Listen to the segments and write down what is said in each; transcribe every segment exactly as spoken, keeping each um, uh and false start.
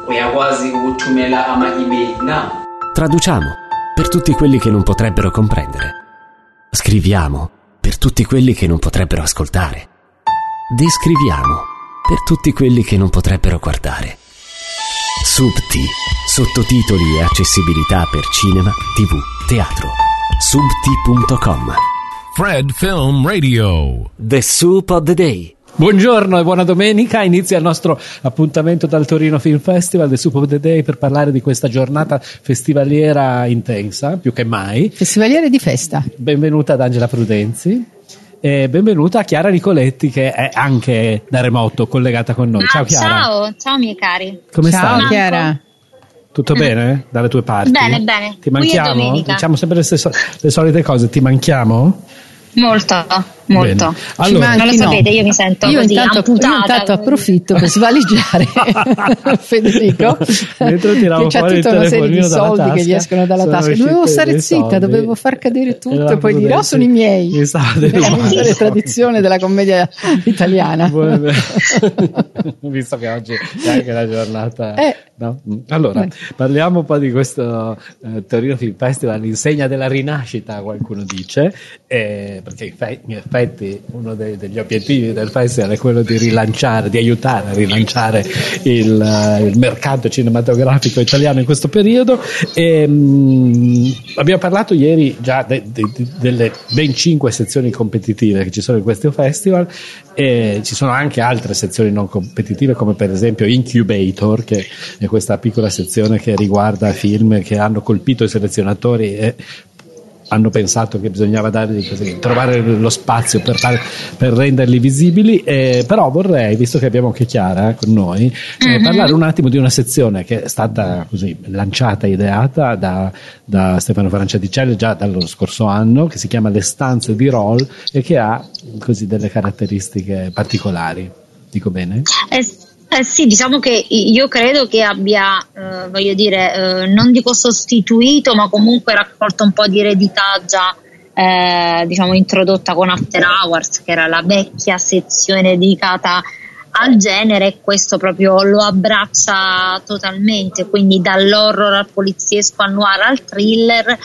uyakwazi ukuthumela ama-email na. Traduciamo per tutti quelli che non potrebbero comprendere. Scriviamo per tutti quelli che non potrebbero ascoltare. Descriviamo per tutti quelli che non potrebbero guardare. Subti, sottotitoli e accessibilità per cinema, tv, teatro. subti punto com. Fred Film Radio. The Soup of the Day. Buongiorno e buona domenica, inizia il nostro appuntamento dal Torino Film Festival, The Soup of the Day, per parlare di questa giornata festivaliera intensa, più che mai. Festivaliere di festa. Benvenuta ad Angela Prudenzi e benvenuta a Chiara Nicoletti, che è anche da remoto collegata con noi. Ah, ciao Chiara. Ciao, ciao miei cari. Come ciao stai? Chiara. Tutto mm. bene dalle tue parti? Bene, bene. Ti manchiamo? Diciamo sempre le, stesse, le solite cose, ti manchiamo? Molto, molto. Allora, non lo sapete, io mi sento io così intanto, amputata. Io intanto approfitto per svaligiare Federico, che c'ha tutta una serie di soldi tasca, che gli escono dalla tasca. Dovevo stare zitta, soldi. dovevo far cadere tutto e poi dire oh, sono i miei. È la tradizione della commedia italiana. Visto che oggi è anche la giornata. Eh. No? Allora, eh. parliamo un po' di questo eh, Torino Film Festival, l'insegna della rinascita, qualcuno dice, eh, perché in effetti uno dei, degli obiettivi del festival è quello di rilanciare, di aiutare a rilanciare il, uh, il mercato cinematografico italiano in questo periodo. E, mh, abbiamo parlato ieri già de, de, de, delle ben cinque sezioni competitive che ci sono in questo festival, e ci sono anche altre sezioni non competitive, come per esempio Incubator, che è questa piccola sezione che riguarda film che hanno colpito i selezionatori e hanno pensato che bisognava dargli così, trovare lo spazio per, far, per renderli visibili. Eh, però vorrei, visto che abbiamo anche Chiara con noi, eh, mm-hmm. parlare un attimo di una sezione che è stata così lanciata, ideata da, da Stefano Franciaticelli già dallo scorso anno, che si chiama Le stanze di Roll e che ha così delle caratteristiche particolari. Dico bene? Eh, Eh sì, diciamo che io credo che abbia, eh, voglio dire, eh, non dico sostituito, ma comunque raccolto un po' di eredità già, eh, diciamo, introdotta con After Hours, che era la vecchia sezione dedicata al genere, e questo proprio lo abbraccia totalmente, quindi dall'horror al poliziesco, al noir, al thriller.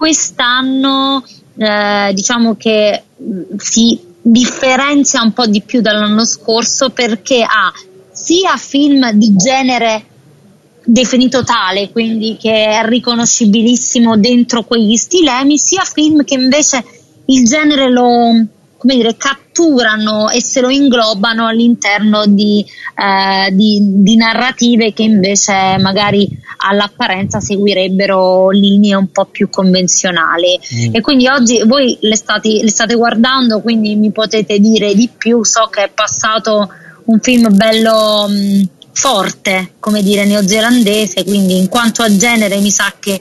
Quest'anno eh, diciamo che si differenzia un po' di più dall'anno scorso, perché ha sia film di genere definito tale, quindi che è riconoscibilissimo dentro quegli stilemi, sia film che invece il genere lo, come dire, catturano e se lo inglobano all'interno di, eh, di, di narrative che invece magari all'apparenza seguirebbero linee un po' più convenzionali. Mm. E quindi oggi voi le state, le state guardando, quindi mi potete dire di più. So che è passato un film bello mh, forte, come dire, neozelandese, quindi in quanto a genere mi sa che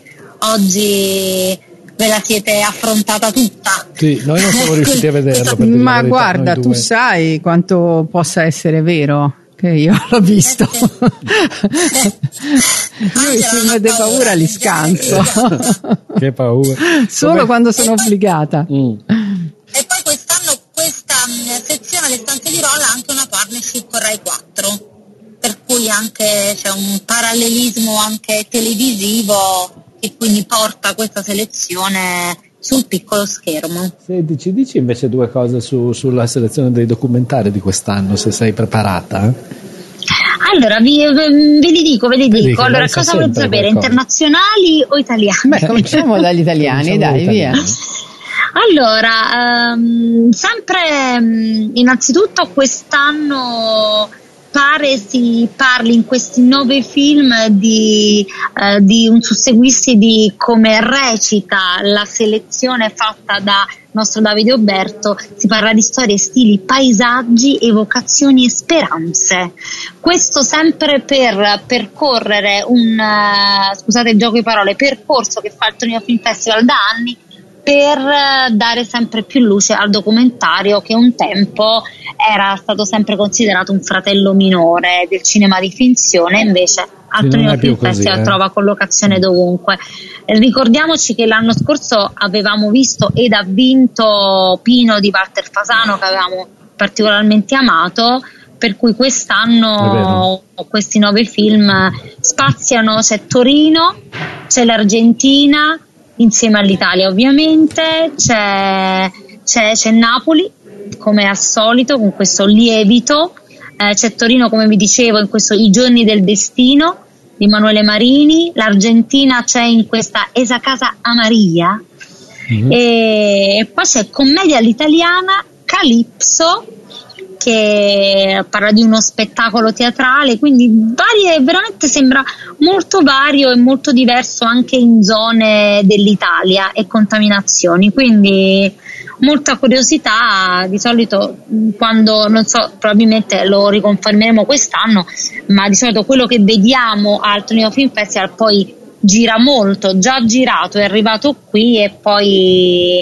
oggi ve la siete affrontata tutta. Sì, noi non siamo riusciti a vederlo. Per ma guarda, tu sai quanto possa essere vero che io l'ho visto. Io i film di paura li scanso. Che paura. Solo Come... quando sono obbligata. Mm. E poi quest'anno questa mh, sezione Le stanze di Roll ha anche una partnership con Rai quattro, per cui anche c'è un parallelismo anche televisivo che quindi porta questa selezione sul piccolo schermo. Senti, ci dici invece due cose su, sulla selezione dei documentari di quest'anno, se sei preparata? Allora, vi, ve li dico, ve li dico. dico. Allora, cosa volete sapere? Qualcosa. Internazionali o italiani? Beh, cominciamo dagli italiani, cominciamo dai, via. Allora, um, sempre um, innanzitutto quest'anno pare si parli in questi nove film di, uh, di un susseguirsi di come recita la selezione fatta da nostro Davide Oberto. Si parla di storie, stili, paesaggi, evocazioni e speranze. Questo sempre per percorrere un, uh, scusate il gioco di parole, percorso che fa il Torino Film Festival da anni, per dare sempre più luce al documentario, che un tempo era stato sempre considerato un fratello minore del cinema di finzione, invece al Torino Film Festival eh. trova collocazione dovunque. Eh, ricordiamoci che l'anno scorso avevamo visto ed ha vinto Pino di Walter Fasano, che avevamo particolarmente amato, per cui quest'anno questi nove film spaziano, c'è Torino, c'è l'Argentina insieme all'Italia ovviamente, c'è, c'è, c'è Napoli come al solito con questo Lievito, eh, c'è Torino come vi dicevo in questo I giorni del destino di Emanuele Marini, l'Argentina c'è in questa Esa casa Amaria, mm-hmm. e, e poi c'è commedia all'italiana Calypso, che parla di uno spettacolo teatrale, quindi varie, veramente sembra molto vario e molto diverso anche in zone dell'Italia e contaminazioni, quindi molta curiosità. Di solito quando, non so, probabilmente lo riconfermeremo quest'anno, ma di solito quello che vediamo al Torino Film Festival poi gira molto, già girato, è arrivato qui e poi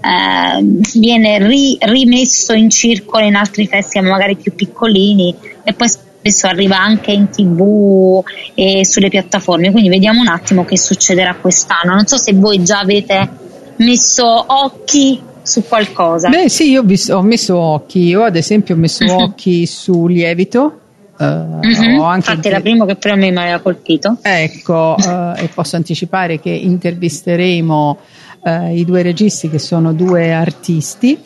eh, viene ri, rimesso in circolo in altri festival magari più piccolini e poi spesso arriva anche in tv e sulle piattaforme, quindi vediamo un attimo che succederà quest'anno. Non so se voi già avete messo occhi su qualcosa. Beh sì, io ho, visto, ho messo occhi, io ad esempio ho messo uh-huh. occhi su Lievito. Uh, mm-hmm. ho anche infatti inter- la prima che prima mi aveva colpito, ecco, uh, e posso anticipare che intervisteremo uh, i due registi che sono due artisti,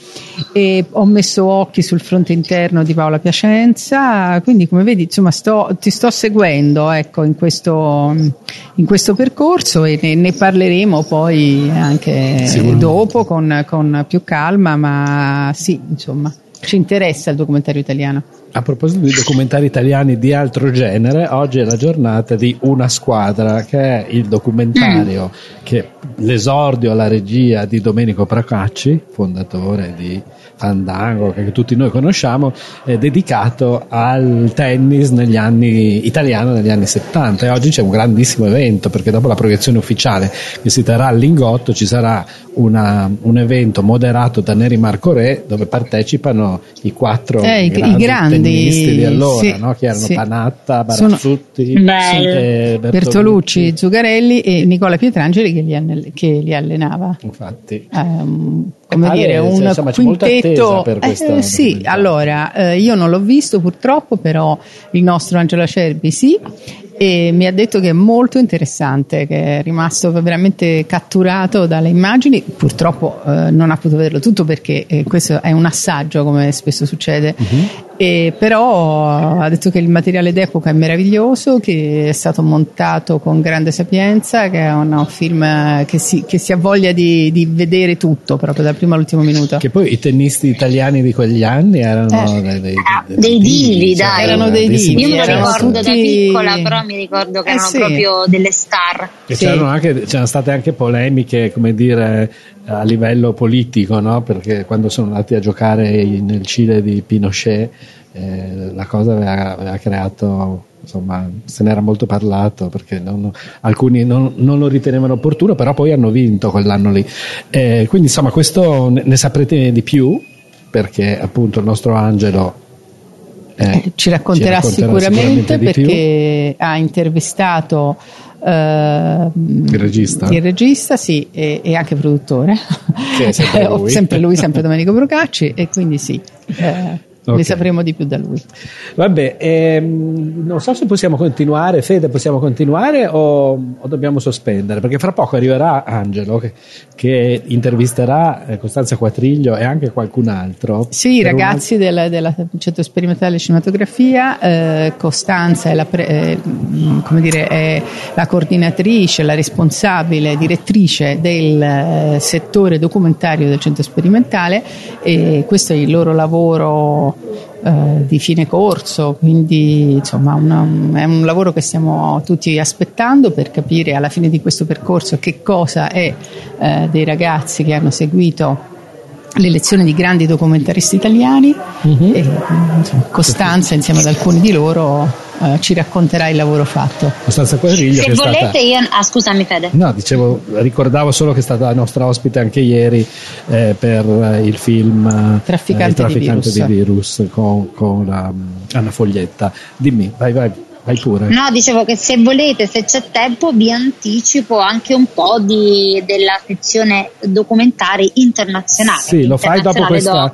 e ho messo occhi sul fronte interno di Paola Piacenza, quindi come vedi insomma sto, ti sto seguendo, ecco, in questo, in questo percorso, e ne, ne parleremo poi anche dopo con, con più calma, ma sì, insomma ci interessa il documentario italiano. A proposito di documentari italiani di altro genere, oggi è la giornata di Una squadra, che è il documentario mm. che l'esordio alla regia di Domenico Procacci, fondatore di Fandango, che tutti noi conosciamo, è dedicato al tennis negli anni italiano negli anni settanta, e oggi c'è un grandissimo evento, perché dopo la proiezione ufficiale che si terrà al Lingotto ci sarà una, un evento moderato da Neri Marco Re, dove partecipano i quattro eh, i grandi, grandi tennisti di allora, sì, no? Che erano sì. Panatta, Barazzutti, e Bertolucci, Bertolucci, Zugarelli e Nicola Pietrangeli che li, che li allenava. Infatti, um, come ah, dire, eh, un insomma, quintetto. Per questa eh, sì, allora eh, io non l'ho visto purtroppo, però il nostro Angelo Acerbi sì. E mi ha detto che è molto interessante, che è rimasto veramente catturato dalle immagini. Purtroppo eh, non ha potuto vederlo tutto perché eh, questo è un assaggio, come spesso succede, uh-huh. e però ha detto che il materiale d'epoca è meraviglioso, che è stato montato con grande sapienza, che è un film che si, che si ha voglia di, di vedere tutto proprio dal primo all'ultimo minuto. Che poi i tennisti italiani di quegli anni erano eh. dei, dei, dei, dei divi, cioè, dai. Erano dei divi. Io me lo ricordo tutti... da piccola, però mi ricordo che eh erano sì. proprio delle star. E sì. c'erano anche, c'erano state anche polemiche, come dire, a livello politico, no? Perché quando sono andati a giocare nel Cile di Pinochet, eh, la cosa aveva, aveva creato, insomma, se n'era molto parlato, perché non, alcuni non, non lo ritenevano opportuno, però poi hanno vinto quell'anno lì. Eh, quindi insomma questo ne, ne saprete di più, perché appunto il nostro Angelo Eh, ci, racconterà ci racconterà sicuramente, sicuramente perché ha intervistato uh, il regista, il regista sì, e, e anche produttore, sì, sempre, lui. sempre lui, sempre Domenico Procacci, e quindi sì, eh, okay. ne sapremo di più da lui. Vabbè, ehm, non so se possiamo continuare, Fede, possiamo continuare o, o dobbiamo sospendere, perché fra poco arriverà Angelo che, che intervisterà Costanza Quatriglio e anche qualcun altro. Sì, i ragazzi un altro... del, del Centro Sperimentale di Cinematografia. eh, Costanza è la, pre, eh, come dire, è la coordinatrice, la responsabile, direttrice del eh, settore documentario del Centro Sperimentale, e questo è il loro lavoro Uh, di fine corso, quindi insomma una, è un lavoro che stiamo tutti aspettando per capire alla fine di questo percorso che cosa è uh, dei ragazzi che hanno seguito le lezioni di grandi documentaristi italiani, uh-huh. e insomma, Costanza insieme ad alcuni di loro uh, ci racconterà il lavoro fatto. Costanza Quadriglio, se che volete è stata... io ah scusami Fede no dicevo ricordavo solo che è stata la nostra ospite anche ieri eh, per il film Trafficante, eh, il trafficante di virus, di virus con, con la, Anna Foglietta. Dimmi, vai vai vai pure. No, dicevo che se volete, se c'è tempo, vi anticipo anche un po' di, della sezione documentari internazionale. Sì, lo fai dopo questa,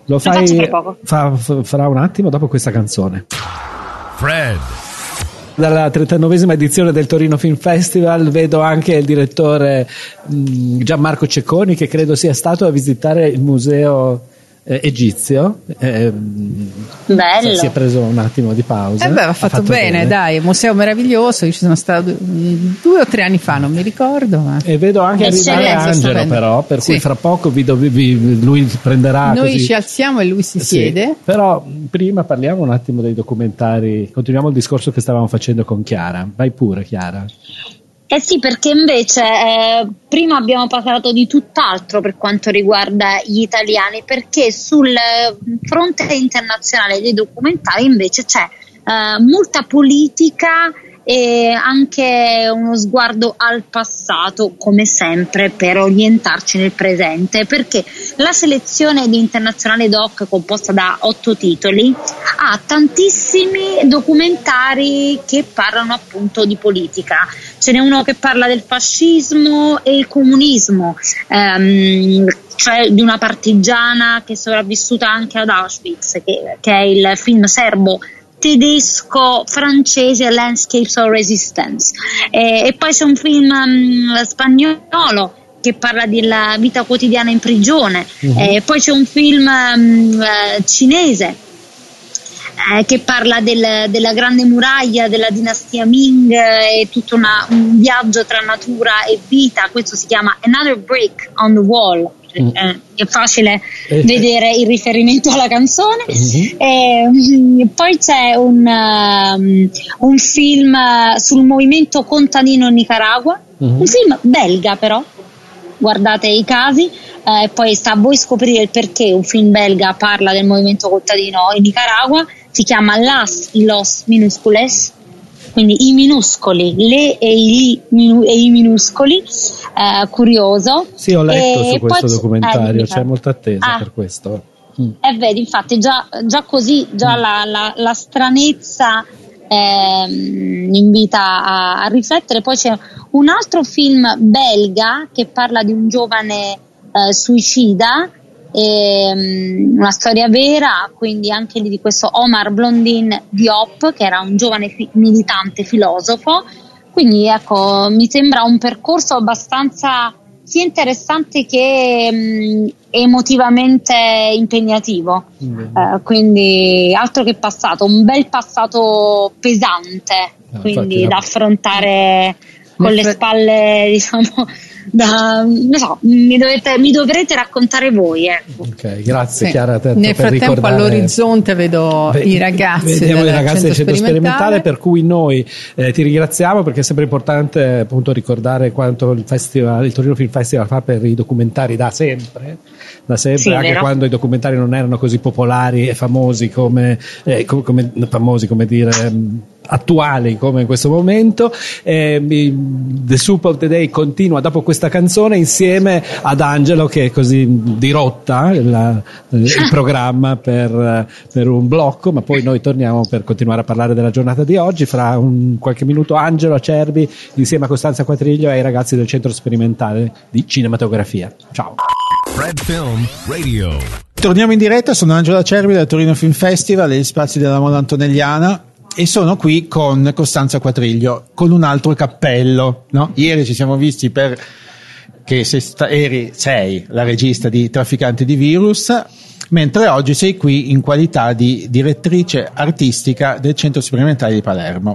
Lo fai fa, farà un attimo dopo questa canzone. Fred. Dalla trentanovesima edizione del Torino Film Festival vedo anche il direttore mh, Gianmarco Cecconi, che credo sia stato a visitare il museo eh, egizio. Eh, Bello. Si è preso un attimo di pausa. Eh beh, ha fatto, ha fatto bene, bene, dai, un museo meraviglioso. Io ci sono stato due o tre anni fa, non mi ricordo. Ma... E vedo anche arrivare Angelo, però, per sì. cui fra poco vi, vi, lui prenderà. Noi così. Ci alziamo e lui si sì. siede. Però prima parliamo un attimo dei documentari. Continuiamo il discorso che stavamo facendo con Chiara. Vai pure, Chiara. Eh sì, perché invece eh, prima abbiamo parlato di tutt'altro per quanto riguarda gli italiani, perché sul fronte internazionale dei documentari invece c'è eh, molta politica e anche uno sguardo al passato, come sempre, per orientarci nel presente, perché la selezione di Internazionale Doc, composta da otto titoli, ha tantissimi documentari che parlano appunto di politica. Ce n'è uno che parla del fascismo e il comunismo, ehm, cioè di una partigiana che è sopravvissuta anche ad Auschwitz, che, che è il film serbo tedesco francese Landscapes of Resistance, e, e poi c'è un film um, spagnolo che parla della vita quotidiana in prigione, uh-huh. e poi c'è un film um, uh, cinese eh, che parla del, della grande muraglia, della dinastia Ming, e tutto una, un viaggio tra natura e vita. Questo si chiama Another Brick on the Wall. Mm. Eh, è facile eh. vedere il riferimento alla canzone. Mm-hmm. E, poi c'è un, um, un film sul movimento contadino in Nicaragua, mm-hmm. un film belga però, guardate i casi, eh, poi sta a voi scoprire il perché un film belga parla del movimento contadino in Nicaragua. Si chiama Las y los Minúsculos, quindi i minuscoli, le e i, minu, e i minuscoli, eh, curioso. Sì, ho letto e su questo documentario, eh, c'è molta attesa ah, per questo. Mm. E vedi, infatti già, già così, già mm. la, la, la stranezza eh, invita a, a riflettere. Poi c'è un altro film belga che parla di un giovane eh, suicida, E, um, una storia vera, quindi anche lì di questo Omar Blondin Diop, che era un giovane fi- militante filosofo. Quindi ecco, mi sembra un percorso abbastanza sia interessante che um, emotivamente impegnativo, mm-hmm. uh, quindi altro che passato, un bel passato pesante, no, quindi da affrontare con le spalle, diciamo, da, non so, mi, dovete, mi dovrete raccontare voi. Eh. Ok, grazie sì. Chiara. Nel per frattempo ricordare... all'orizzonte vedo Beh, i ragazzi vediamo del i ragazzi centro del centro sperimentale, sperimentale, per cui noi eh, ti ringraziamo, perché è sempre importante appunto ricordare quanto il festival, il Torino Film Festival fa per i documentari da sempre, da sempre sì, anche vero? Quando i documentari non erano così popolari e famosi come, eh, come, come famosi come dire attuali come in questo momento. eh, The Soup of the Day continua dopo questa canzone insieme ad Angelo, che è così dirotta il, il programma per, per un blocco, ma poi noi torniamo per continuare a parlare della giornata di oggi. Fra un qualche minuto Angelo Acerbi insieme a Costanza Quatriglio e ai ragazzi del Centro Sperimentale di Cinematografia. Ciao. Fred Film Radio. Torniamo in diretta, sono Angelo Acerbi del Torino Film Festival, negli spazi della Moda Antonelliana, e sono qui con Costanza Quatriglio con un altro cappello, no? Ieri ci siamo visti per che sei, sta, eri, sei la regista di Trafficanti di Virus, mentre oggi sei qui in qualità di direttrice artistica del Centro Sperimentale di Palermo,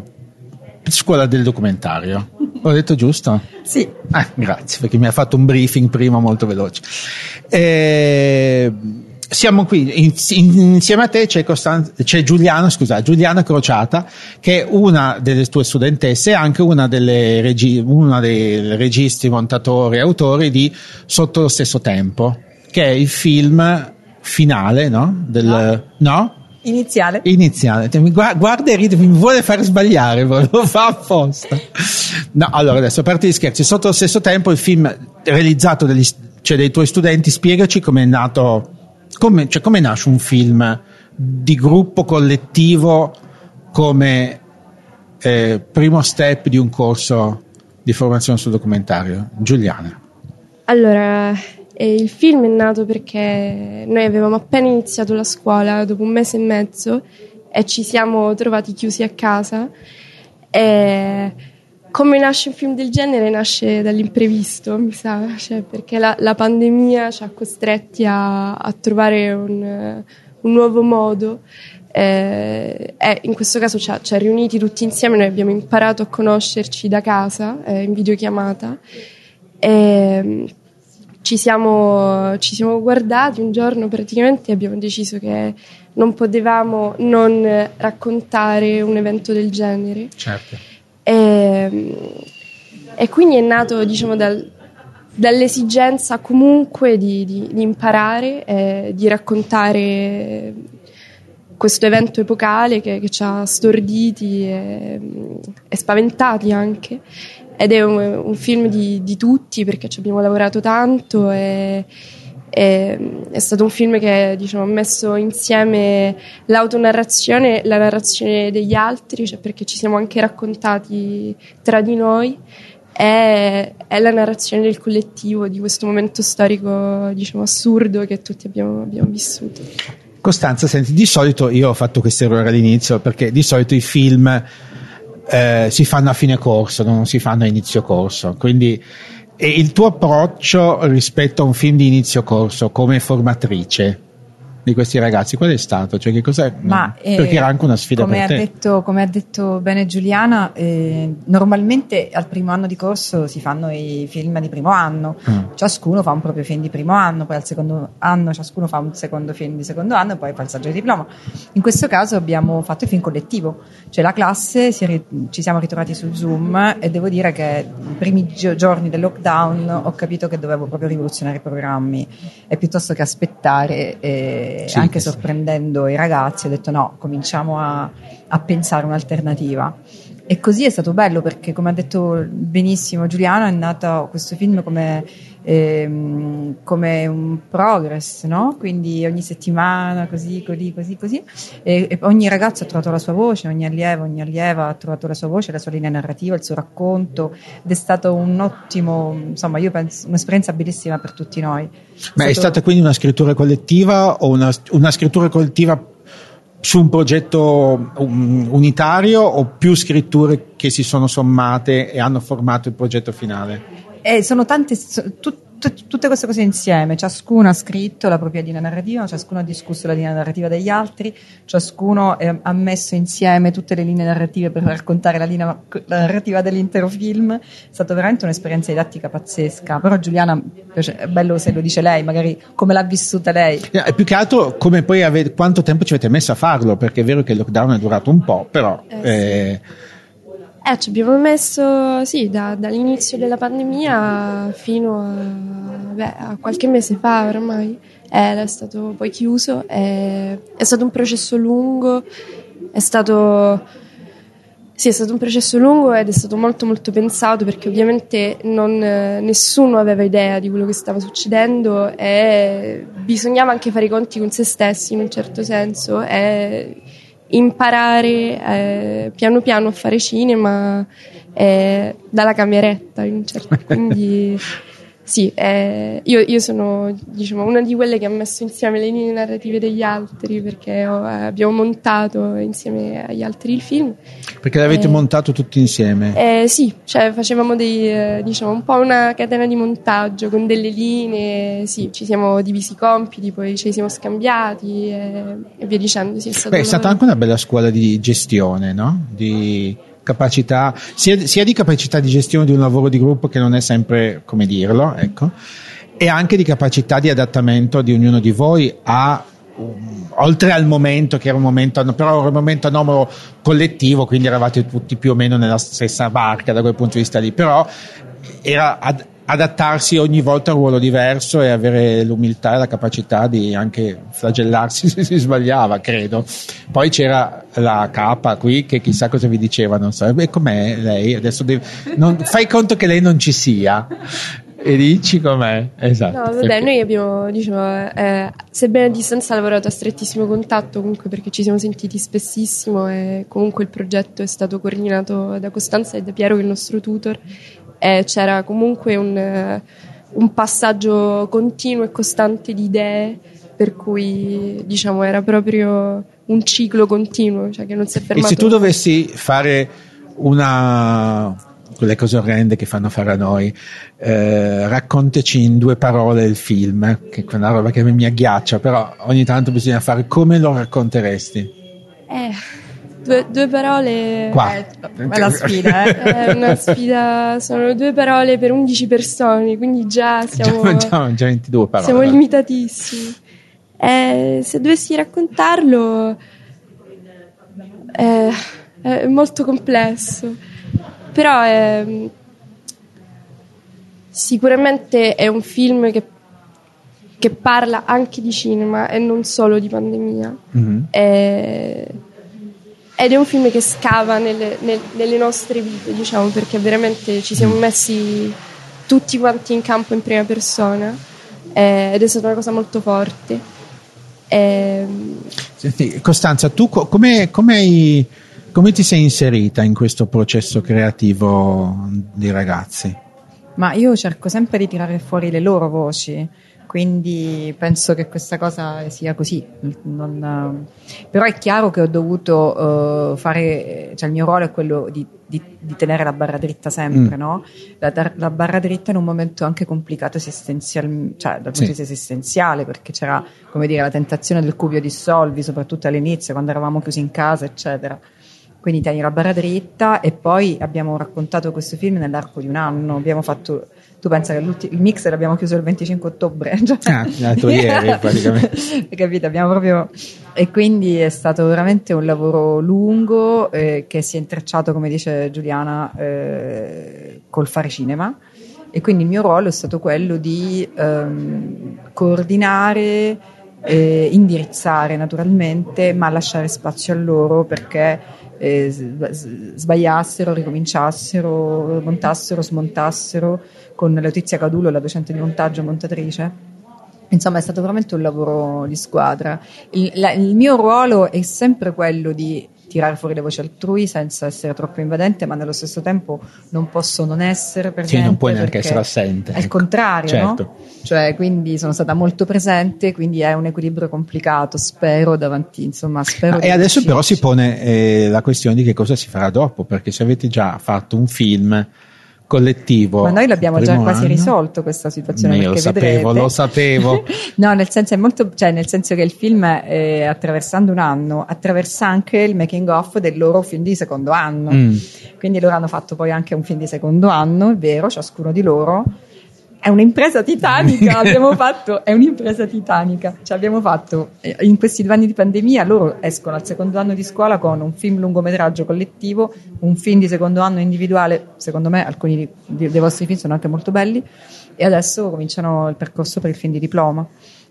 Scuola del Documentario. Ho detto giusto? Sì. Ah, grazie, perché mi ha fatto un briefing prima molto veloce. E... siamo qui in, in, insieme a te c'è, Costanza, c'è Giuliana, scusa, Giuliana Crociata, che è una delle tue studentesse e anche una delle regi, una dei registi, montatori e autori di Sotto lo stesso tempo, che è il film finale, no? Del, no? no? Iniziale. Iniziale. Guarda e ride, mi vuole fare sbagliare, lo fa apposta. No, allora adesso, a parte gli scherzi, Sotto lo stesso tempo, il film realizzato degli, cioè dei tuoi studenti, spiegaci come è nato. Come, cioè, come nasce un film di gruppo collettivo come eh, primo step di un corso di formazione sul documentario? Giuliana. Allora, E il film è nato perché noi avevamo appena iniziato la scuola, dopo un mese e mezzo, e ci siamo trovati chiusi a casa. E come nasce un film del genere? Nasce dall'imprevisto, mi sa, cioè, perché la, la pandemia ci ha costretti a, a trovare un, un nuovo modo. Eh, e in questo caso ci ha, ci ha riuniti tutti insieme. Noi abbiamo imparato a conoscerci da casa, eh, in videochiamata, e ci siamo, ci siamo guardati un giorno praticamente e abbiamo deciso che non potevamo non raccontare un evento del genere. Certo. E, e quindi è nato, diciamo, dal, dall'esigenza comunque di, di, di imparare, eh, di raccontare questo evento epocale che, che ci ha storditi e, e spaventati anche. Ed è un, un film di, di tutti, perché ci abbiamo lavorato tanto e, e è stato un film che, diciamo, ha messo insieme l'autonarrazione e la narrazione degli altri, cioè perché ci siamo anche raccontati tra di noi, e, e la narrazione del collettivo di questo momento storico, diciamo, assurdo che tutti abbiamo, abbiamo vissuto. Costanza, senti, di solito io ho fatto questo errore all'inizio, perché di solito i film Eh, si fanno a fine corso, non si fanno a inizio corso, quindi e il tuo approccio rispetto a un film di inizio corso come formatrice di questi ragazzi qual è stato? Cioè, che cos'è? Ma, eh, perché era anche una sfida come per ha te. Detto, come ha detto bene Giuliana, eh, normalmente al primo anno di corso si fanno i film di primo anno, mm. ciascuno fa un proprio film di primo anno, poi al secondo anno ciascuno fa un secondo film di secondo anno e poi fa il saggio di diploma. In questo caso abbiamo fatto il film collettivo, cioè la classe si è, ci siamo ritrovati su Zoom e devo dire che i primi gio- giorni del lockdown ho capito che dovevo proprio rivoluzionare i programmi e piuttosto che aspettare eh, Sì, anche sì. sorprendendo i ragazzi ho detto no, cominciamo a, a pensare un'alternativa, e così è stato bello perché, come ha detto benissimo Giuliano, è nato questo film come, ehm, come un progress, no? Quindi ogni settimana così così così così e, e ogni ragazzo ha trovato la sua voce, ogni allievo ogni allieva ha trovato la sua voce, la sua linea narrativa, il suo racconto, ed è stato un ottimo, insomma, io penso un'esperienza bellissima per tutti noi. Ma stato... è stata quindi una scrittura collettiva o una, una scrittura collettiva su un progetto um, unitario, o più scritture che si sono sommate e hanno formato il progetto finale? Eh, sono tante, tut, tut, tutte queste cose insieme, ciascuno ha scritto la propria linea narrativa, ciascuno ha discusso la linea narrativa degli altri, ciascuno eh, ha messo insieme tutte le linee narrative per raccontare la linea la narrativa dell'intero film. È stata veramente un'esperienza didattica pazzesca, però Giuliana, è bello se lo dice lei, magari come l'ha vissuta lei. E più che altro come poi avete, quanto tempo ci avete messo a farlo, perché è vero che il lockdown è durato un po', però eh, sì. eh, Eh, ci abbiamo messo, sì, da, dall'inizio della pandemia fino a, beh, a qualche mese fa oramai. Eh, è stato poi chiuso, è, è stato un processo lungo, è stato, sì, è stato un processo lungo ed è stato molto molto pensato, perché ovviamente non, nessuno aveva idea di quello che stava succedendo e bisognava anche fare i conti con se stessi in un certo senso e imparare eh, piano piano a fare cinema eh, dalla cameretta in un certo, quindi sì, eh, io, io sono, diciamo, una di quelle che ha messo insieme le linee narrative degli altri, perché ho, eh, abbiamo montato insieme agli altri il film. Perché l'avete eh, montato tutti insieme? Eh, sì, cioè facevamo dei, eh, diciamo, un po' una catena di montaggio con delle linee, sì, ci siamo divisi i compiti, poi ci siamo scambiati e, e via dicendo. Sì, è stato Beh, è stata anche una bella scuola di gestione, no? Di capacità, sia, sia di capacità di gestione di un lavoro di gruppo, che non è sempre come dirlo, ecco, e anche di capacità di adattamento di ognuno di voi a um, oltre al momento che era un momento, però era un momento anomalo collettivo, quindi eravate tutti più o meno nella stessa barca da quel punto di vista lì, però era ad, adattarsi ogni volta a un ruolo diverso e avere l'umiltà e la capacità di anche flagellarsi se si sbagliava, credo. Poi c'era la capa qui che chissà cosa vi diceva, non so, e com'è lei? Adesso deve, non, fai conto che lei non ci sia e dici com'è. Esatto. No, vabbè, noi abbiamo, diciamo, eh, sebbene a distanza, lavorato a strettissimo contatto, comunque, perché ci siamo sentiti spessissimo e comunque il progetto è stato coordinato da Costanza e da Piero, che è il nostro tutor. Eh, c'era comunque un, un passaggio continuo e costante di idee, per cui diciamo era proprio un ciclo continuo, cioè che non si è fermato. E se tu dovessi fare una, quelle cose orrende che fanno fare a noi, eh, raccontaci in due parole il film, che è una roba che mi agghiaccia, però ogni tanto bisogna fare, come lo racconteresti? Eh, due, due parole. Qua. Eh, è la sfida, eh. È una sfida, sono due parole per undici persone, quindi già siamo già, già, già ventidue parole. Siamo limitatissimi. Eh, se dovessi raccontarlo eh, è molto complesso, però è, sicuramente è un film che, che parla anche di cinema e non solo di pandemia. Mm-hmm. È, ed è un film che scava nelle, nel, nelle nostre vite, diciamo, perché veramente ci siamo messi tutti quanti in campo in prima persona, eh, ed è stata una cosa molto forte. Eh, Senti, Costanza, tu co- come, come, hai, come ti sei inserita in questo processo creativo dei ragazzi? Ma io cerco sempre di tirare fuori le loro voci, quindi penso che questa cosa sia così. Non, però è chiaro che ho dovuto uh, fare, cioè il mio ruolo è quello di, di, di tenere la barra dritta sempre, mm. no? La, la barra dritta in un momento anche complicato esistenzial, cioè dal punto di vista esistenziale, perché c'era, come dire, la tentazione del cubio di solvi, soprattutto all'inizio, quando eravamo chiusi in casa, eccetera. Quindi tieni la barra dritta, e poi abbiamo raccontato questo film nell'arco di un anno. Abbiamo fatto, tu pensa che il mix l'abbiamo chiuso il venticinque ottobre, cioè, ah, l'altro ieri praticamente. Hai capito? Abbiamo proprio, e quindi è stato veramente un lavoro lungo, eh, che si è intrecciato, come dice Giuliana, eh, col fare cinema. E quindi il mio ruolo è stato quello di ehm, coordinare, eh, indirizzare naturalmente, ma lasciare spazio a loro perché Eh, sbagliassero, ricominciassero, montassero, smontassero, con Letizia Cadulo, la docente di montaggio e montatrice. Insomma, è stato veramente un lavoro di squadra. Il, la, il mio ruolo è sempre quello di tirare fuori le voci altrui senza essere troppo invadente, ma nello stesso tempo non posso non essere presente. Sì, non puoi neanche essere assente. È il contrario, certo. no? Cioè, quindi sono stata molto presente, quindi è un equilibrio complicato, spero davanti, insomma, spero. E adesso però si pone eh, la questione di che cosa si farà dopo, perché se avete già fatto un film collettivo, ma noi l'abbiamo già quasi anno. risolto questa situazione. Io lo sapevo, vedrete. lo sapevo. No, nel senso è molto, cioè nel senso che il film, eh, attraversando un anno, attraversa anche il making of del loro film di secondo anno. Mm. Quindi loro hanno fatto poi anche un film di secondo anno, è vero, ciascuno di loro. È un'impresa titanica, abbiamo fatto, è un'impresa titanica. Cioè abbiamo fatto, in questi due anni di pandemia, loro escono al secondo anno di scuola con un film lungometraggio collettivo, un film di secondo anno individuale, secondo me alcuni dei, dei vostri film sono anche molto belli, e adesso cominciano il percorso per il film di diploma.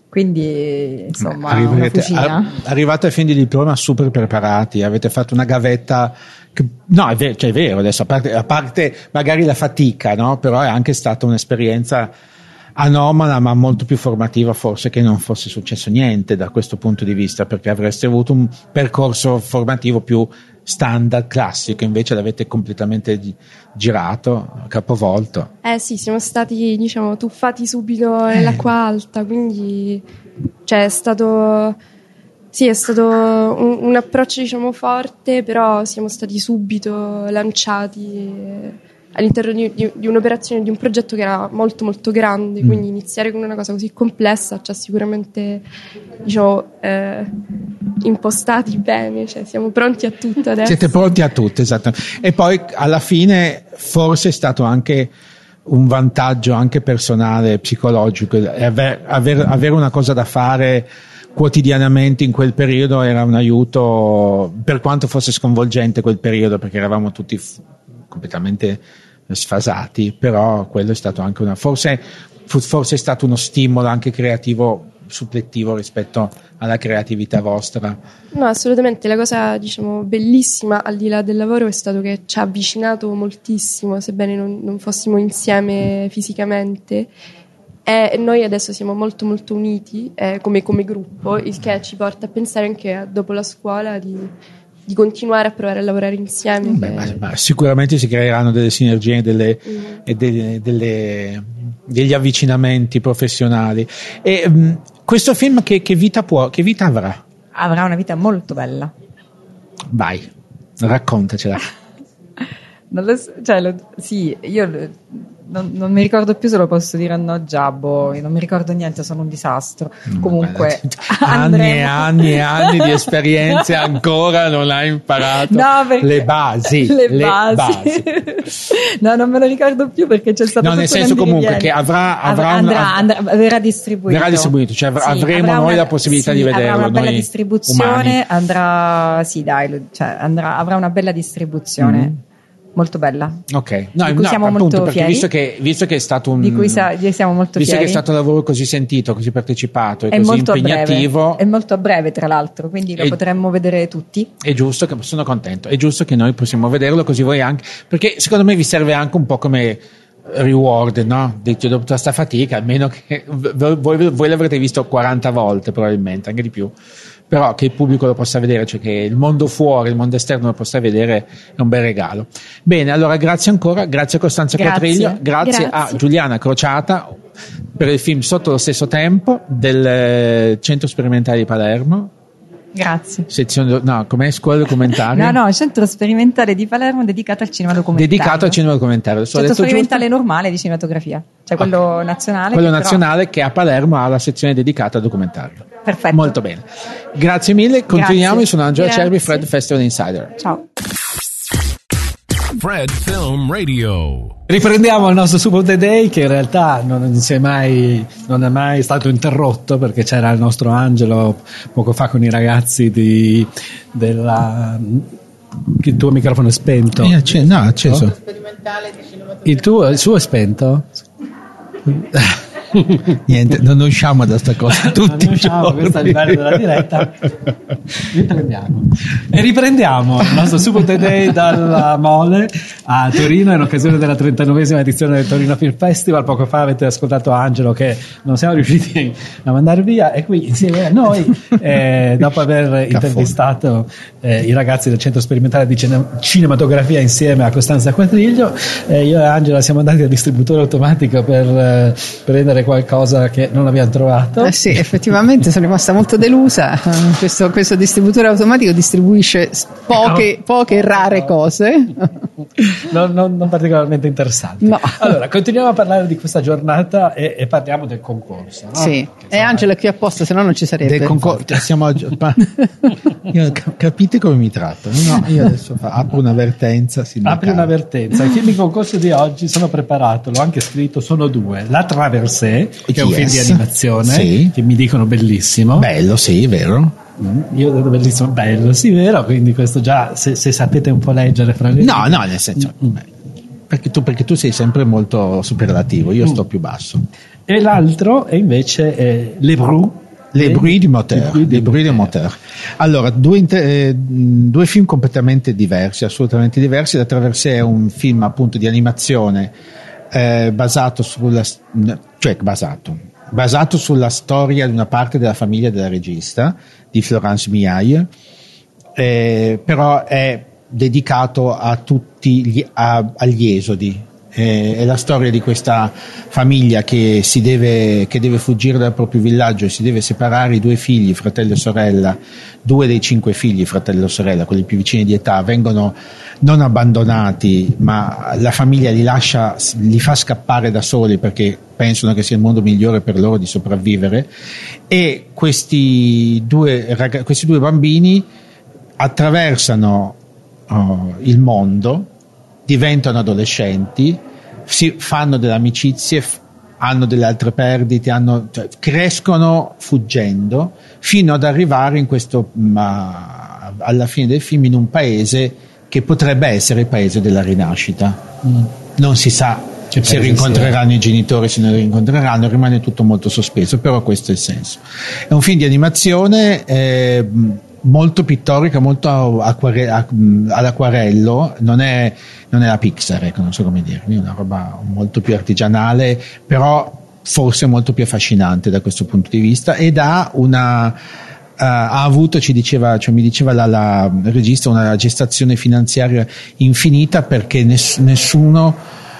Quindi, insomma, arrivate, a, arrivate al film di diploma super preparati, avete fatto una gavetta che, no, è vero, cioè è vero, adesso a parte, a parte magari la fatica, no? Però è anche stata un'esperienza anomala, ma molto più formativa forse che non fosse successo niente da questo punto di vista, perché avreste avuto un percorso formativo più standard, classico, invece l'avete completamente gi- girato, capovolto. Eh sì, siamo stati, diciamo, tuffati subito nell'acqua alta, quindi cioè è stato sì, è stato un, un approccio, diciamo, forte, però siamo stati subito lanciati all'interno di, di, di un'operazione, di un progetto che era molto molto grande, mm. quindi iniziare con una cosa così complessa ci ha sicuramente, diciamo, eh, impostati bene, cioè siamo pronti a tutto adesso. Siete pronti a tutto, esatto. E poi alla fine forse è stato anche un vantaggio anche personale, psicologico, aver, aver, avere una cosa da fare quotidianamente in quel periodo era un aiuto, per quanto fosse sconvolgente quel periodo, perché eravamo tutti f- completamente sfasati, però quello è stato anche una, forse, forse è stato uno stimolo anche creativo suppletivo rispetto alla creatività vostra. No, assolutamente, la cosa, diciamo, bellissima al di là del lavoro è stato che ci ha avvicinato moltissimo, sebbene non, non fossimo insieme fisicamente, e noi adesso siamo molto molto uniti, eh, come, come gruppo, il che ci porta a pensare anche a, dopo la scuola di di continuare a provare a lavorare insieme. Beh, ma, ma sicuramente si creeranno delle sinergie delle, mm. e delle, delle, degli avvicinamenti professionali. E um, questo film che, che vita può, che vita avrà? Avrà una vita molto bella. Vai, raccontacela. Non lo so, cioè, lo, sì, io non, non mi ricordo più se lo posso dire o no, Giabbo, io non mi ricordo niente, sono un disastro. Mm, Comunque, anni e anni e anni di esperienze ancora non hai imparato no, le basi. Le, le basi. basi. No, non me lo ricordo più perché c'è stato. No, nel senso comunque che avrà, avrà andrà, una, andrà, verrà distribuito. Verrà distribuito, cioè av- sì, avremo noi una, la possibilità sì, di vederlo. Avrà una bella noi distribuzione, umani. andrà, sì, dai, cioè andrà, avrà una bella distribuzione. Mm. Molto bella. Ok, no, di cui no, siamo appunto, molto perché fieri. Visto che, visto che è stato un. Di cui sa, siamo molto visto fieri. che è stato un lavoro così sentito, così partecipato e è così molto impegnativo. È molto a breve, tra l'altro, quindi lo è, potremmo vedere tutti. È giusto, che sono contento. È giusto che noi possiamo vederlo, così voi anche. Perché secondo me vi serve anche un po' come reward, no? Dice, dopo tutta sta fatica, almeno che voi, voi l'avrete visto quaranta volte, probabilmente, anche di più. Però che il pubblico lo possa vedere, cioè che il mondo fuori, il mondo esterno lo possa vedere, è un bel regalo. Bene, allora grazie ancora, grazie a Costanza grazie. Quatriglio, grazie, grazie a Giuliana Crociata per il film Sotto lo stesso tempo del Centro Sperimentale di Palermo. Grazie. Sezione, no, com'è? Scuola documentaria? No, no, Centro Sperimentale di Palermo dedicato al cinema documentario. Dedicato al cinema documentario. Centro Sperimentale giusto? Normale di cinematografia, cioè quello okay. nazionale. Quello che nazionale però... che a Palermo ha la sezione dedicata al documentario. Perfetto. Molto bene. Grazie mille. Continuiamo. Io sono Angela Grazie. Cervi, Fred Festival Insider. Ciao. Fred Film Radio. Riprendiamo il nostro Super The Day, che in realtà non, si è mai, non è mai stato interrotto, perché c'era il nostro Angelo poco fa con i ragazzi di, della. Il tuo microfono è spento. Eh, acc- no, acceso. Il tuo, il suo è spento? Niente, non usciamo da sta cosa tutti non usciamo, questo è il livello della diretta. Riprendiamo e riprendiamo il nostro Super The Day dalla Mole a Torino in occasione della trentanovesima edizione del Torino Film Festival. Poco fa avete ascoltato Angelo che non siamo riusciti a mandare via, e qui insieme a noi eh, dopo aver intervistato eh, i ragazzi del Centro Sperimentale di Cine- Cinematografia insieme a Costanza Quatriglio, eh, io e Angela siamo andati al distributore automatico per eh, prendere qualcosa che non abbiamo trovato. Eh sì, effettivamente sono rimasta molto delusa. Questo, questo distributore automatico distribuisce poche, poche rare cose. Non, non, non particolarmente interessanti. No. Allora, continuiamo a parlare di questa giornata e, e parliamo del concorso. No? Sì, e Angela è qui apposta, se no non ci sarebbe. Del concorso, siamo pa- io, capite come mi trattano? No, io adesso fa, apro un'avvertenza. Apri un'avvertenza. I film di concorso di oggi sono preparato, l'ho anche scritto, sono due. La Traversée, che è un yes. film di animazione, sì. che mi dicono bellissimo. Bello, sì, vero? Io vedo bellissimo, bello, sì, vero, quindi questo già, se, se sapete un po' leggere fra le no, no, nel senso mm. perché, tu, perché tu sei sempre molto superlativo, io mm. sto più basso. E l'altro è invece eh, Le Bruits Les Bruits du Moteur, Les Bruits du Moteur. Allora, due, inter- eh, due film completamente diversi, assolutamente diversi. La Traversée è un film appunto di animazione eh, basato sulla cioè basato basato sulla storia di una parte della famiglia della regista, di Florence Miaille, eh, però è dedicato a tutti gli, a, agli esodi. Eh, è la storia di questa famiglia che si deve, che deve fuggire dal proprio villaggio e si deve separare. I due figli, fratello e sorella, due dei cinque figli, fratello e sorella, quelli più vicini di età, vengono non abbandonati, ma la famiglia li lascia, li fa scappare da soli perché pensano che sia il modo migliore per loro di sopravvivere, e questi due, questi due bambini attraversano oh, il mondo, diventano adolescenti, si fanno delle amicizie, f- hanno delle altre perdite, hanno, cioè, crescono fuggendo fino ad arrivare in questo, ma, alla fine del film, in un paese che potrebbe essere il paese della rinascita. Mm. Non si sa C'è se rincontreranno sia. i genitori, se non rincontreranno, rimane tutto molto sospeso, però questo è il senso. È un film di animazione eh, molto pittorica, molto acquare- all'acquarello, non è, non è la Pixar, ecco, non so come dire, è una roba molto più artigianale, però forse molto più affascinante da questo punto di vista, ed ha una ha avuto, ci diceva, cioè mi diceva la, la regista, una gestazione finanziaria infinita, perché ness, nessuno